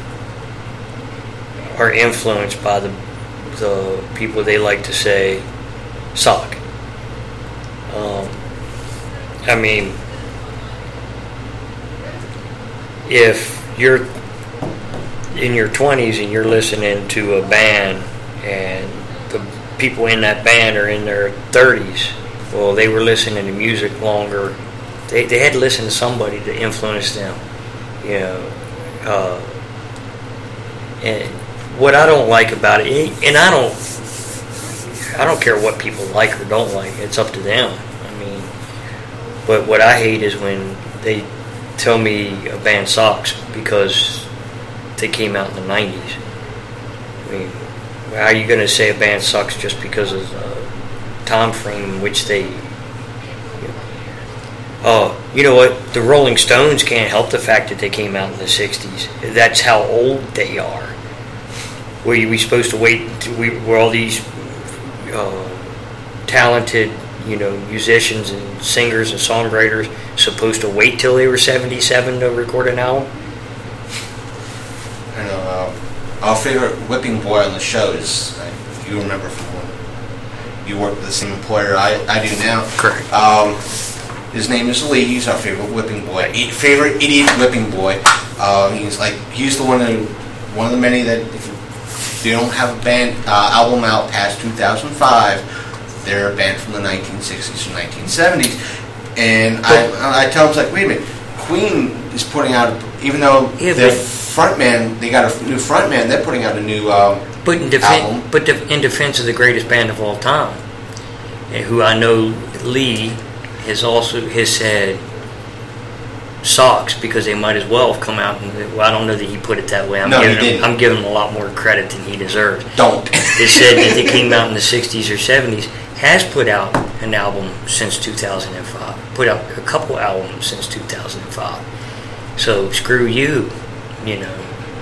are influenced by the the people they like to say suck. Um, I mean, if you're in your twenties and you're listening to a band and the people in that band are in their thirties, well, they were listening to music longer. They they had to listen to somebody to influence them, you know. Uh, and what I don't like about it, and I don't, I don't care what people like or don't like. It's up to them. I mean, but what I hate is when they tell me a band sucks because they came out in the nineties. I mean, how are you going to say a band sucks just because of the time frame in which they... Oh, you know what? The Rolling Stones can't help the fact that they came out in the sixties. That's how old they are. Were we supposed to wait until we were all these uh, talented, you know, musicians and singers and songwriters supposed to wait till they were seventy-seven to record an album? I know. Uh, our favorite whipping boy on the show is, uh, you remember from when you worked with the same employer I, I do now. Correct. Um, His name is Lee. He's our favorite whipping boy. E- favorite idiot whipping boy. Uh, he's like he's the one who, one of the many that if they don't have a band uh, album out past two thousand five, they're a band from the nineteen sixties or nineteen seventies. And I, I tell him, like, wait a minute, Queen is putting out, even though yeah, their frontman, they got a new frontman, they're putting out a new um, but in defen- album. But de- in defense of the greatest band of all time, who I know, Lee, has also has said socks because they might as well have come out and, well, I don't know that he put it that way. I'm no, giving he him, didn't. I'm giving him a lot more credit than he deserves. Don't. They said that they came out in the sixties or seventies, has put out an album since two thousand five, put out a couple albums since two thousand five. So screw you, you know.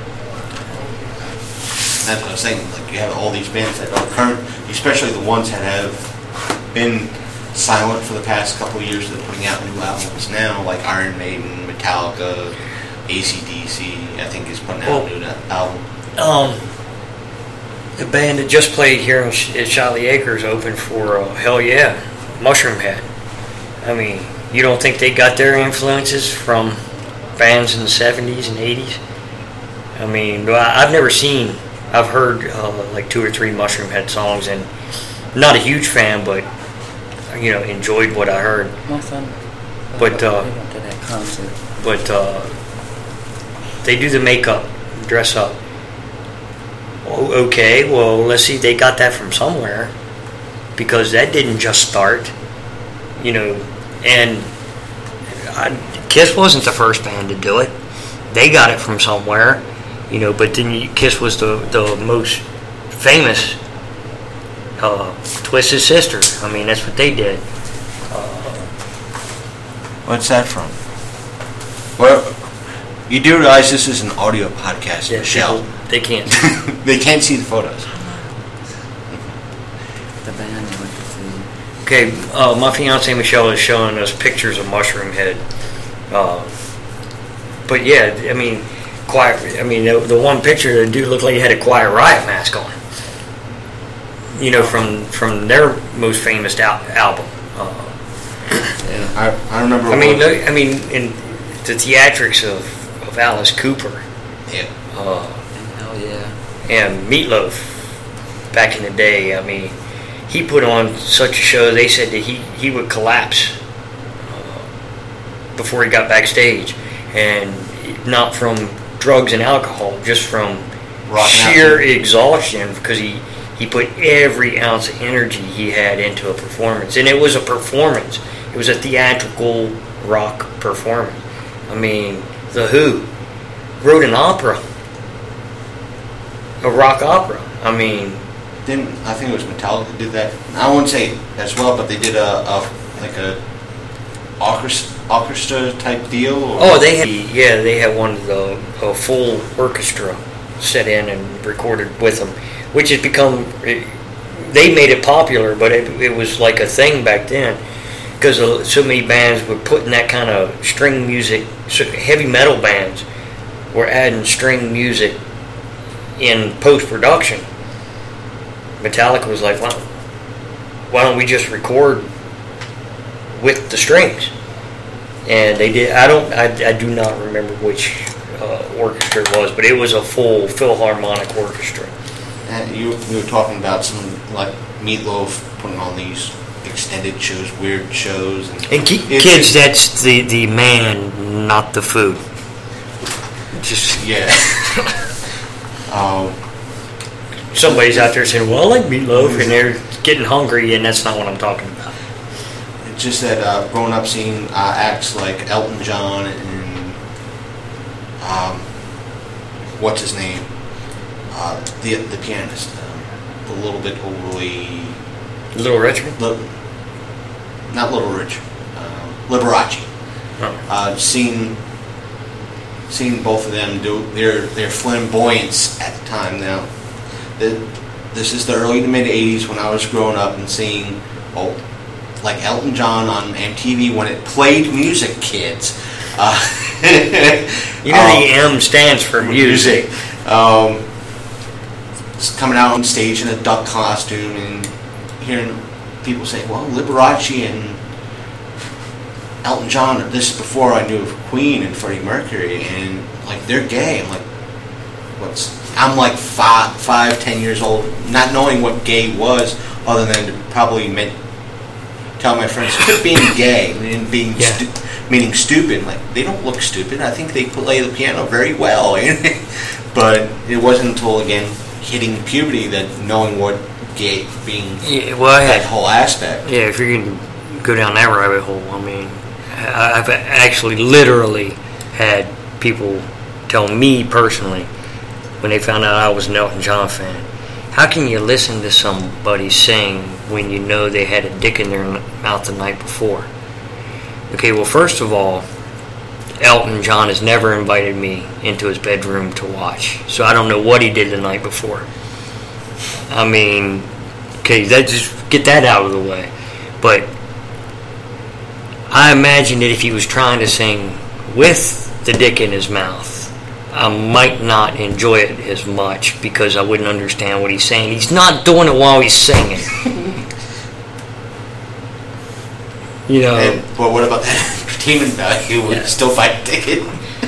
That's what I was saying. Like, you have all these bands that are current, especially the ones that have been silent for the past couple of years, that are putting out new albums now, like Iron Maiden, Metallica, A C D C, I think is putting out well, a new album. Um, the band that just played here in Sh- at Shiley Acres opened for uh, Hell Yeah, Mushroomhead. I mean, you don't think they got their influences from bands in the seventies and eighties? I mean, I've never seen, I've heard uh, like two or three Mushroomhead songs, and not a huge fan, but you know, enjoyed what I heard. My son, but uh, they went to that concert. But uh, they do the makeup, dress up. Oh, okay, well, let's see. They got that from somewhere, because that didn't just start, you know. And I, Kiss wasn't the first band to do it. They got it from somewhere, you know. But then you, Kiss was the the most famous. Uh, Twisted Sister. I mean, that's what they did. Uh, What's that from? Well, you do realize this is an audio podcast, yeah, Michelle. People, they can't. They can't see the photos. The band I went to see. Okay, uh, my fiance Michelle is showing us pictures of Mushroomhead. Uh, but yeah, I mean, quiet. I mean, the, the one picture, the dude looked like he had a Quiet Riot mask on. you know, from from their most famous al- album. Uh, And I, I remember. I mean, what, look, I mean, in the theatrics of, of Alice Cooper. yeah. Uh, Hell yeah. and Meatloaf, back in the day, I mean, he put on such a show. They said that he, he would collapse uh, before he got backstage, and not from drugs and alcohol, just from Rocking out sheer to- exhaustion, because he, he put every ounce of energy he had into a performance, and it was a performance. It was a theatrical rock performance. I mean, The Who wrote an opera, a rock opera. I mean, Didn't I think it was Metallica did that? I wouldn't say as well, but they did a, a like a orchestra, orchestra type deal. Or? oh, they had yeah, they had one of the a full orchestra set in and recorded with them, which has become. They made it popular, but it, it was like a thing back then because so many bands were putting that kind of string music. So heavy metal bands were adding string music in post production. Metallica was like, well, why don't we just record with the strings? And they did. I don't. I, I do not remember which uh, orchestra it was, but it was a full Philharmonic orchestra. And you you were talking about some like Meatloaf putting on these extended shows, weird shows, and, And ki- It's- kids, that's the the man, not the food. Just yeah. um, somebody's out there saying, "Well, I like meatloaf," and they're getting hungry, and that's not what I'm talking about. It's just that uh, growing up seeing uh, acts like Elton John and um, what's his name, uh, the the pianist, um, a little bit overly, Little Richard. li- not Little Rich, uh, Liberace. Oh. Uh, seeing seeing both of them do their their flamboyance at the time. Now, the, this is the early to mid eighties when I was growing up and seeing oh. like Elton John on M T V when it played music, kids. Uh, You know um, the M stands for music. Um, just coming out on stage in a duck costume and hearing people say, well, Liberace and Elton John, this is before I knew of Queen and Freddie Mercury, and like they're gay. I'm like, what's, I'm like five, five, ten years old, not knowing what gay was other than to probably meant tell my friends, quit being gay and being Yeah. stu- meaning stupid. Like, they don't look stupid. I think they play the piano very well. But it wasn't until, again, hitting puberty that knowing what gay being, Yeah, well, I that had, whole aspect. yeah, if you're going to go down that rabbit hole, I mean, I- I've actually literally had people tell me personally when they found out I was an Elton John fan, how can you listen to somebody sing when you know they had a dick in their mouth the night before? Okay, well, first of all, Elton John has never invited me into his bedroom to watch, so I don't know what he did the night before. I mean, okay, that just get that out of the way. But I imagine that if he was trying to sing with the dick in his mouth, I might not enjoy it as much because I wouldn't understand what he's saying. He's not doing it while he's singing. You know. And, but what about that entertainment value? Would Yeah. still buy a ticket?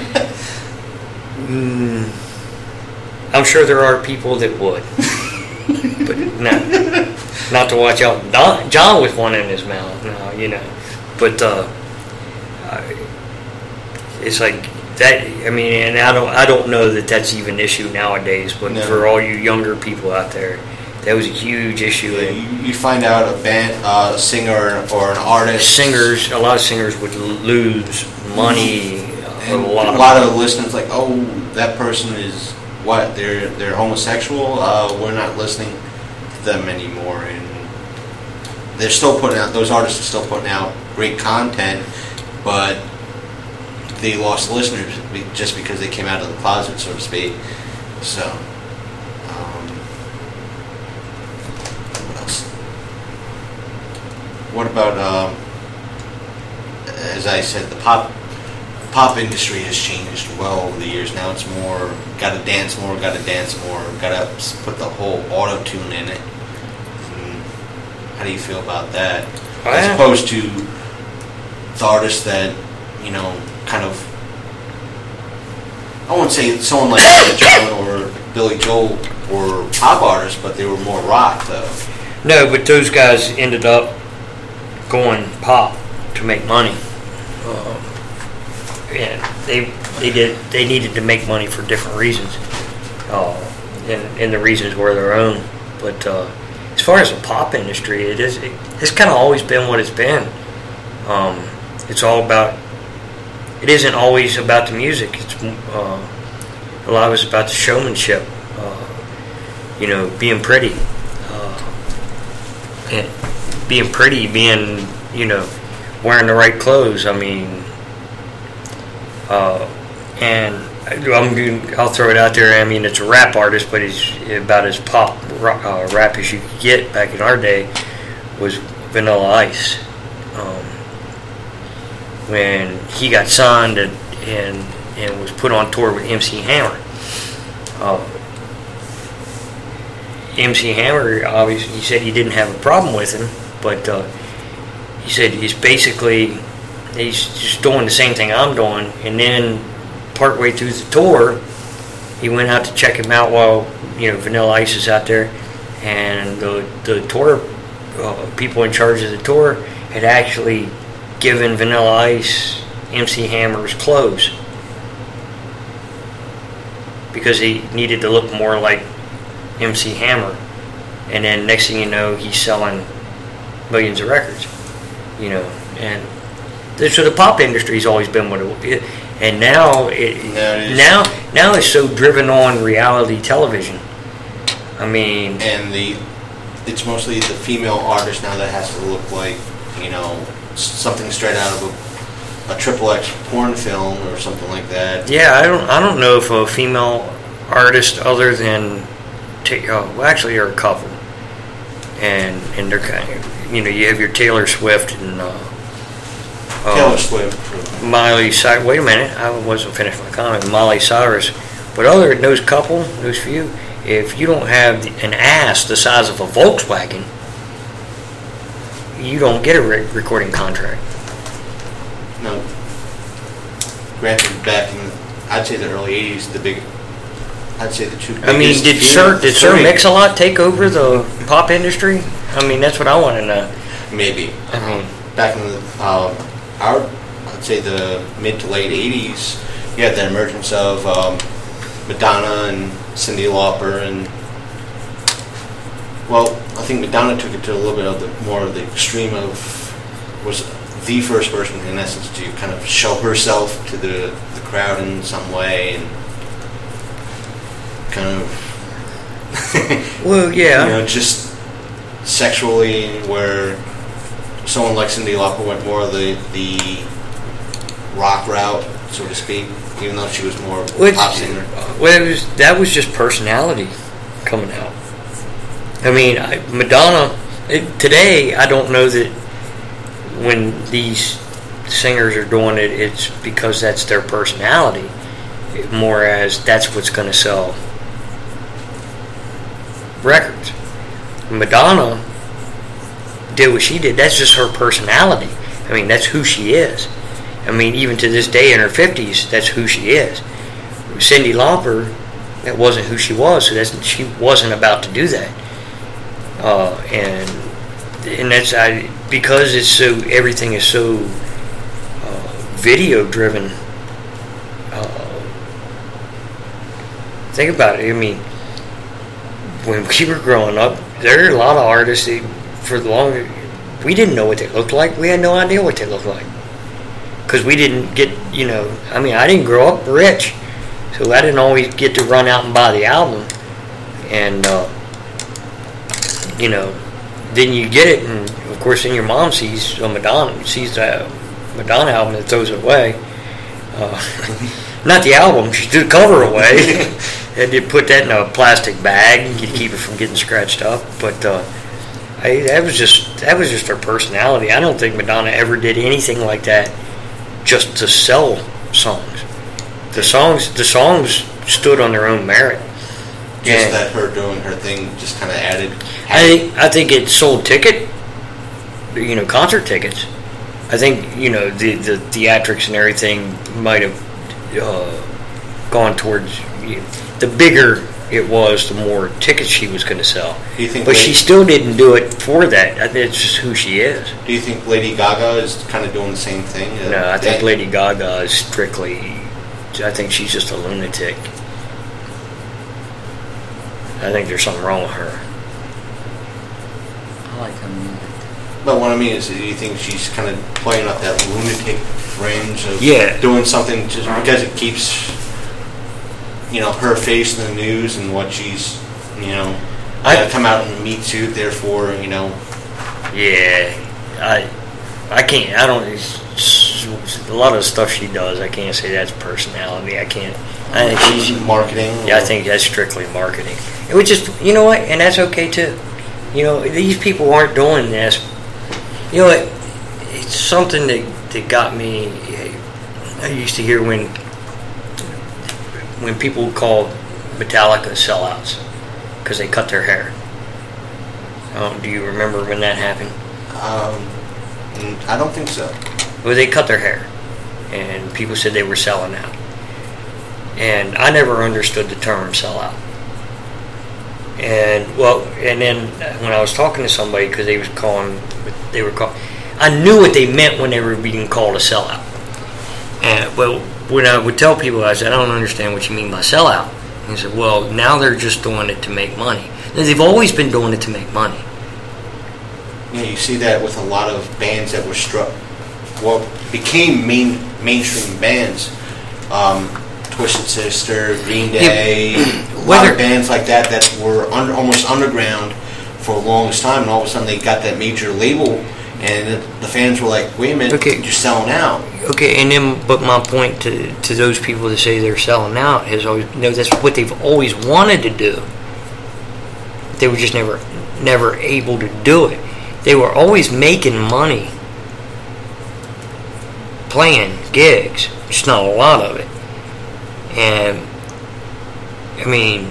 Mm, I'm sure there are people that would, but not not to watch out. Don, John with one in his mouth, no, you know. But uh, I, it's like that. I mean, and I don't I don't know that that's even an issue nowadays. But No. for all you younger people out there, that was a huge issue. Yeah, And you, you find out a band, uh, a singer or an artist. singers, a lot of singers would lose money. A And lot, a lot of listeners like, oh, that person is what? They're they're homosexual. Uh, we're not listening to them anymore, and they're still putting out. Those artists are still putting out great content, but they lost listeners be- just because they came out of the closet, so to speak. So, um, what else? What about? Um, as I said, the pop. Pop industry has changed well over the years. Now it's more, gotta dance more, gotta dance more, gotta put the whole auto-tune in it. How do you feel about that? Oh, As yeah. opposed to the artists that, you know, kind of, I wouldn't say someone like Elton John or Billy Joel were pop artists, but they were more rock, though. No, but those guys ended up going pop to make money. Uh, and they they did they needed to make money for different reasons, uh, and and the reasons were their own. But uh, as far as the pop industry, it is it, it's kind of always been what it's been. Um, it's all about. It isn't always about the music. It's uh, a lot of it's about the showmanship. Uh, you know, being pretty. And being pretty, being, you know, wearing the right clothes. I mean, uh, and I'm gonna, I'll throw it out there. I mean, it's a rap artist, but he's about as pop uh, rap as you could get back in our day. Was Vanilla Ice. Um, when he got signed and, and and was put on tour with M C Hammer. Uh, M C Hammer, obviously, he said he didn't have a problem with him, but uh, he said he's basically, he's just doing the same thing I'm doing, and then partway through the tour, he went out to check him out while, you know, Vanilla Ice is out there, and the, the tour, uh, people in charge of the tour had actually given Vanilla Ice M C Hammer's clothes, because he needed to look more like M C Hammer, and then next thing you know, he's selling millions of records, you know. And so the pop industry's always been what it, and now it, it now now it's so driven on reality television. I mean, And the it's mostly the female artist now that has to look like, you know, something straight out of a, a triple X porn film or something like that. yeah, I don't I don't know if a female artist other than Ta- oh, well, actually, there are a couple, and and they're kind of, you know, you have your Taylor Swift and uh, uh, Taylor Swift. Miley Cyrus. Wait a minute, I wasn't finished my comment. Miley Cyrus, but other than those couple, those few, if you don't have the, an ass the size of a Volkswagen, you don't get a re- recording contract. No. Granted, back in, I'd say the early eighties, the big, I'd say the two biggest. I mean, did female- Sir did Sir three. Mix-a-Lot take over the pop industry? I mean, that's what I want to know. Maybe. I mean, Back in the, uh, our, I'd say the mid to late eighties, you had the emergence of um, Madonna and Cyndi Lauper, and well, I think Madonna took it to a little bit of the more of the extreme of, was the first person in essence to kind of show herself to the, the crowd in some way, and kind of well, yeah. you know, just sexually, where someone like Cyndi Lauper went more of the the rock route, so to speak, even though she was more of a Which, pop singer. well, it was, that was just personality coming out. I mean, I, Madonna, it, today, I don't know that when these singers are doing it, it's because that's their personality, more as that's what's going to sell records. Madonna did what she did. That's just her personality. I mean, that's who she is. I mean, even to this day in her fifties, that's who she is. Cyndi Lauper, that wasn't who she was, so that's, she wasn't about to do that. Uh, and and that's I, because it's so, everything is so uh, video driven. Uh, think about it. I mean, when we were growing up, there are a lot of artists that, for the long, we didn't know what they looked like. We had no idea what they looked like, because we didn't get, you know, I mean, I didn't grow up rich, so I didn't always get to run out and buy the album. And, uh, you know, then you get it, and of course, then your mom sees a Madonna, sees the Madonna album and throws it away. Uh, not the album, she threw the cover away. Had to put that in a plastic bag to keep it from getting scratched up. But uh, I, that was just that was just her personality. I don't think Madonna ever did anything like that just to sell songs. The songs, the songs stood on their own merit. Just And that her doing her thing just kind of added. I think I think it sold ticket you know, concert tickets. I think, you know, the, the theatrics and everything might have uh, gone towards, you know, the bigger it was, the more tickets she was going to sell. Do you think but Lady, she still didn't do it for that. I think it's just who she is. Do you think Lady Gaga is kind of doing the same thing? Uh, No, I think that, Lady Gaga is strictly, I think she's just a lunatic. I think there's something wrong with her. I like her music. But what I mean is, do you think she's kind of playing up that lunatic fringe of Yeah. doing something just because it keeps, you know, her face in the news and what she's, you know, I- got to come out in a meat suit, therefore, you know. Yeah, I, I can't. I don't. It's, it's, a lot of the stuff she does, I can't say that's personality. I can't. I think she's marketing. Yeah, I think that's strictly marketing. It was just, you know what, and that's okay too. You know, these people aren't doing this. You know what? It's something that that got me. I used to hear when when people called Metallica sellouts because they cut their hair. Um, do you remember when that happened? Um, I don't think so. Well, they cut their hair, and people said they were selling out. And I never understood the term sellout. And well, and then when I was talking to somebody, because they was calling, they were call, I knew what they meant when they were being called a sellout. And well, when I would tell people, I said, I don't understand what you mean by sellout. And he said, well, now they're just doing it to make money. And they've always been doing it to make money. You know, you see that with a lot of bands that were struck, well, became main mainstream bands. Um, Twisted Sister, Green Day, Yeah. a lot Whether- of bands like that that were under, almost underground for the longest time, and all of a sudden they got that major label, and the fans were like, wait a minute, Okay. you're selling out. Okay, and then, but my point to, to those people that say they're selling out is always, no, that's what they've always wanted to do. They were just never, never able to do it. They were always making money playing gigs, just not a lot of it. And I mean,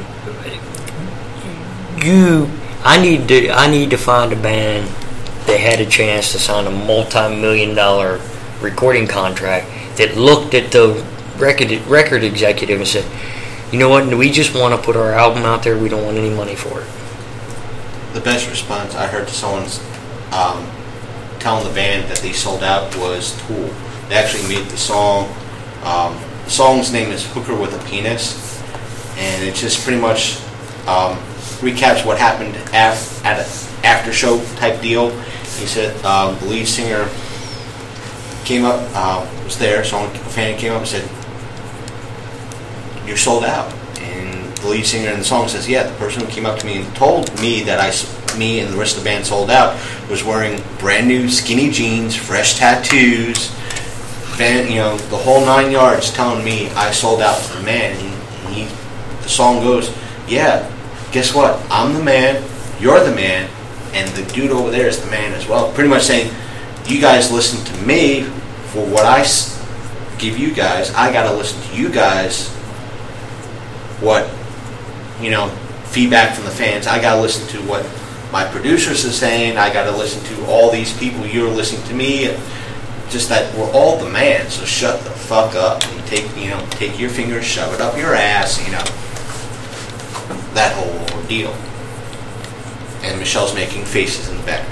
you, I need to, I need to find a band that had a chance to sign a multi-million dollar recording contract that looked at the record record executive and said, you know what, we just want to put our album out there, we don't want any money for it. The best response I heard to someone um, telling the band that they sold out was Tool. They actually made the song. Um, the song's name is Hooker with a Penis, and it just pretty much um, recaps what happened af- at an after show type deal. He said um, the lead singer came up, uh, was there, so a fan came up and said, "You're sold out." And the lead singer in the song says, "Yeah, the person who came up to me and told me that I, me and the rest of the band sold out was wearing brand new skinny jeans, fresh tattoos, band, you know, the whole nine yards, telling me I sold out to the man." And he, the song goes, "Yeah, guess what? I'm the man, you're the man, and the dude over there is the man as well." Pretty much saying, you guys listen to me for what I s- give you guys. I got to listen to you guys. What, you know, feedback from the fans. I got to listen to what my producers are saying. I got to listen to all these people. You're listening to me. Just that we're all the man. So shut the fuck up and take, you know, take your finger, shove it up your ass. You know, that whole ordeal. And Michelle's making faces in the background.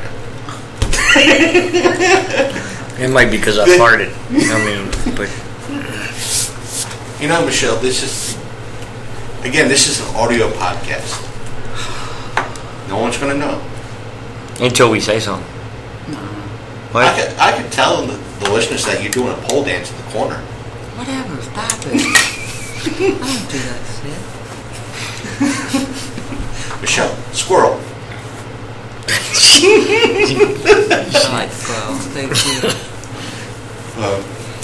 It might be because I farted. I mean, but You know, Michelle, this is, again, this is an audio podcast. No one's going to know. until we say something. No. What? I could, I could tell the, the listeners that you're doing a pole dance in the corner. Whatever, stop it. I don't do that shit. Michelle, squirrel. I like squirrels. Thank you. Um,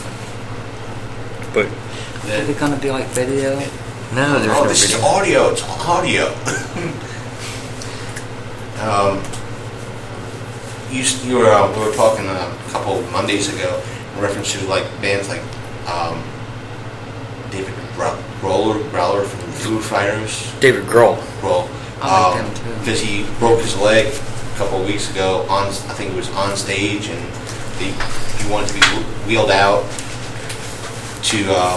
But Is it gonna be like video? no, there's oh, no this is video. audio. It's audio. um, you, s- you were, uh, we were talking uh, a couple of Mondays ago in reference to like bands like um, David Gro- Grohl, Growler from the Foo Fighters. David Grohl. Grohl. I like them too. Because he broke his leg a couple of weeks ago. On, I think it was on stage, and he, he wanted to be wheeled out to um,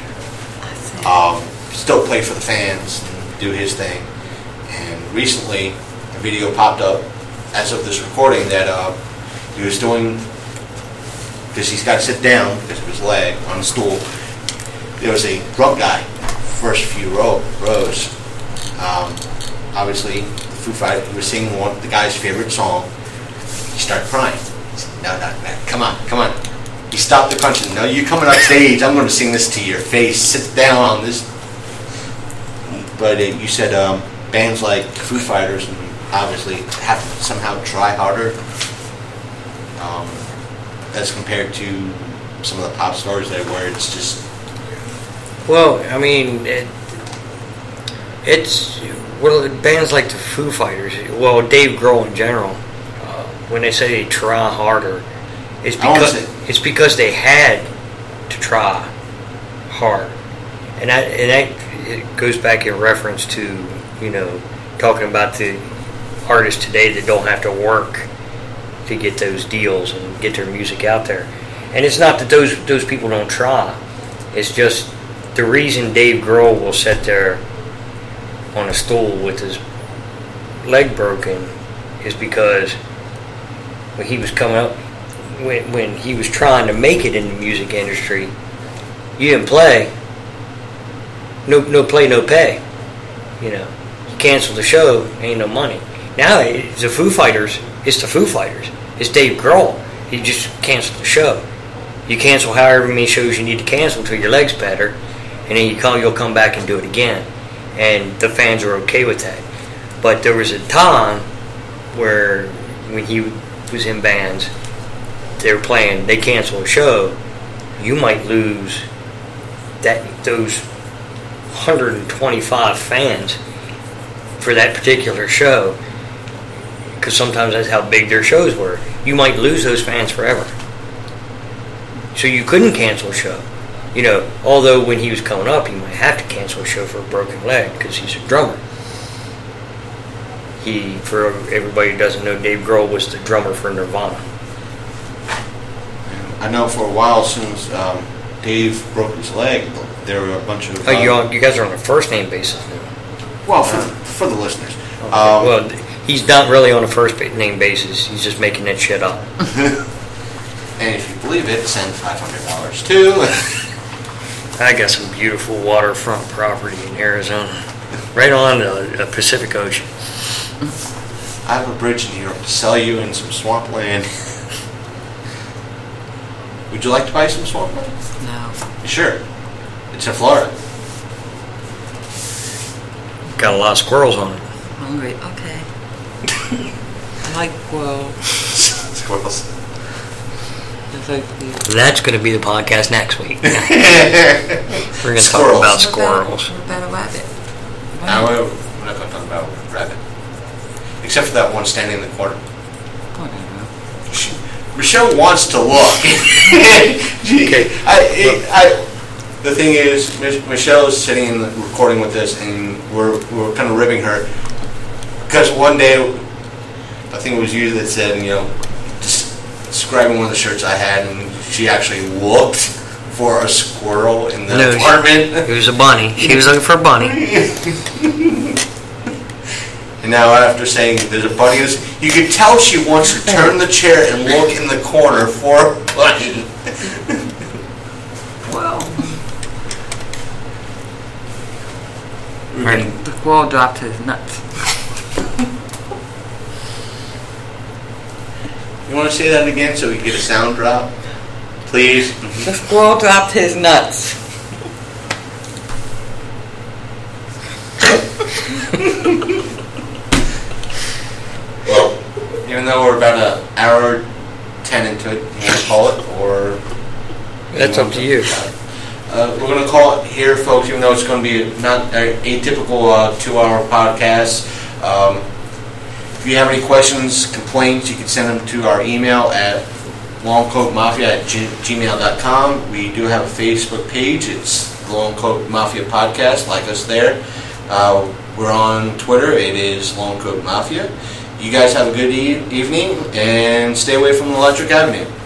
um, still play for the fans and do his thing. And recently, a video popped up as of this recording that uh, he was doing, because he's got to sit down because of his leg on the stool. There was a drunk guy, first few row, rows. Um, obviously, the Foo Fighters, he was singing one the guy's favorite song. He started crying. He said, no, no, no, come on, come on. He stopped the punching. No, you coming up stage, I'm going to sing this to your face. Sit down on this. But uh, you said um, bands like Foo Fighters obviously have to somehow try harder um, as compared to some of the pop stars there where it's just... Well, I mean, it, it's... Well, bands like the Foo Fighters, well, Dave Grohl in general, uh, when they say they try harder, it's because, it's because they had to try hard. And that, and that it goes back in reference to, you know, talking about the artists today that don't have to work to get those deals and get their music out there. And it's not that those those people don't try. It's just the reason Dave Grohl will sit there on a stool with his leg broken is because when he was coming up, when when he was trying to make it in the music industry, you didn't play. No, no play, no pay. You know, you cancel the show, ain't no money. Now it's the Foo Fighters. It's the Foo Fighters. It's Dave Grohl. He just canceled the show. You cancel however many shows you need to cancel until your leg's better, and then you come, you'll come back and do it again. And the fans are okay with that. But there was a time where when he was in bands, they were playing, they cancel a show, you might lose that those one hundred twenty-five fans for that particular show, because sometimes that's how big their shows were. You might lose those fans forever. So you couldn't cancel a show. You know, although when he was coming up, he might have to cancel a show for a broken leg because he's a drummer. He, for everybody who doesn't know, Dave Grohl was the drummer for Nirvana. I know for a while, as soon as um, Dave broke his leg, there were a bunch of... Oh, you, on, you guys are on a first-name basis now? Well, for, for the listeners. Okay. Um, well, he's not really on a first-name basis. He's just making that shit up. And if you believe it, send five hundred dollars too. I got some beautiful waterfront property in Arizona, right on the Pacific Ocean. I have a bridge in Europe to sell you and some swampland. Would you like to buy some swampland? No. Sure. It's in Florida. Got a lot of squirrels on it. Hungry. Okay. I like squirrels. Squirrels. That's going to be the podcast next week. We're going to talk about squirrels. What about a rabbit? No, we're not going to talk about rabbit. Except for that one standing in the corner. Whatever. She, Michelle wants to look. she, Okay. I, it, I, the thing is, Michelle is sitting and recording with us, and we're we're kind of ribbing her because one day, I think it was you that said, you know, just describing one of the shirts I had, and she actually looked for a squirrel in the no, apartment. It was a bunny. She was looking for a bunny. And now after saying there's a bunny, you could tell she wants to turn the chair and look in the corner for a bunny. Well, Right. the squirrel dropped his nuts. You want to say that again so we can get a sound drop? Please? The squirrel dropped his nuts. Well, even though we're about an hour ten into it, you want to call it, or... That's up to you. Uh, we're going to call it here, folks, even though it's going to be not an atypical uh, two-hour podcast. Um, if you have any questions, complaints, you can send them to our email at longcoatmafia at gmail dot com. We do have a Facebook page. It's the Long Coat Mafia Podcast. Like us there. Uh, we're on Twitter. It is Long Coat Mafia. you guys have a good e- evening and stay away from Electric Avenue.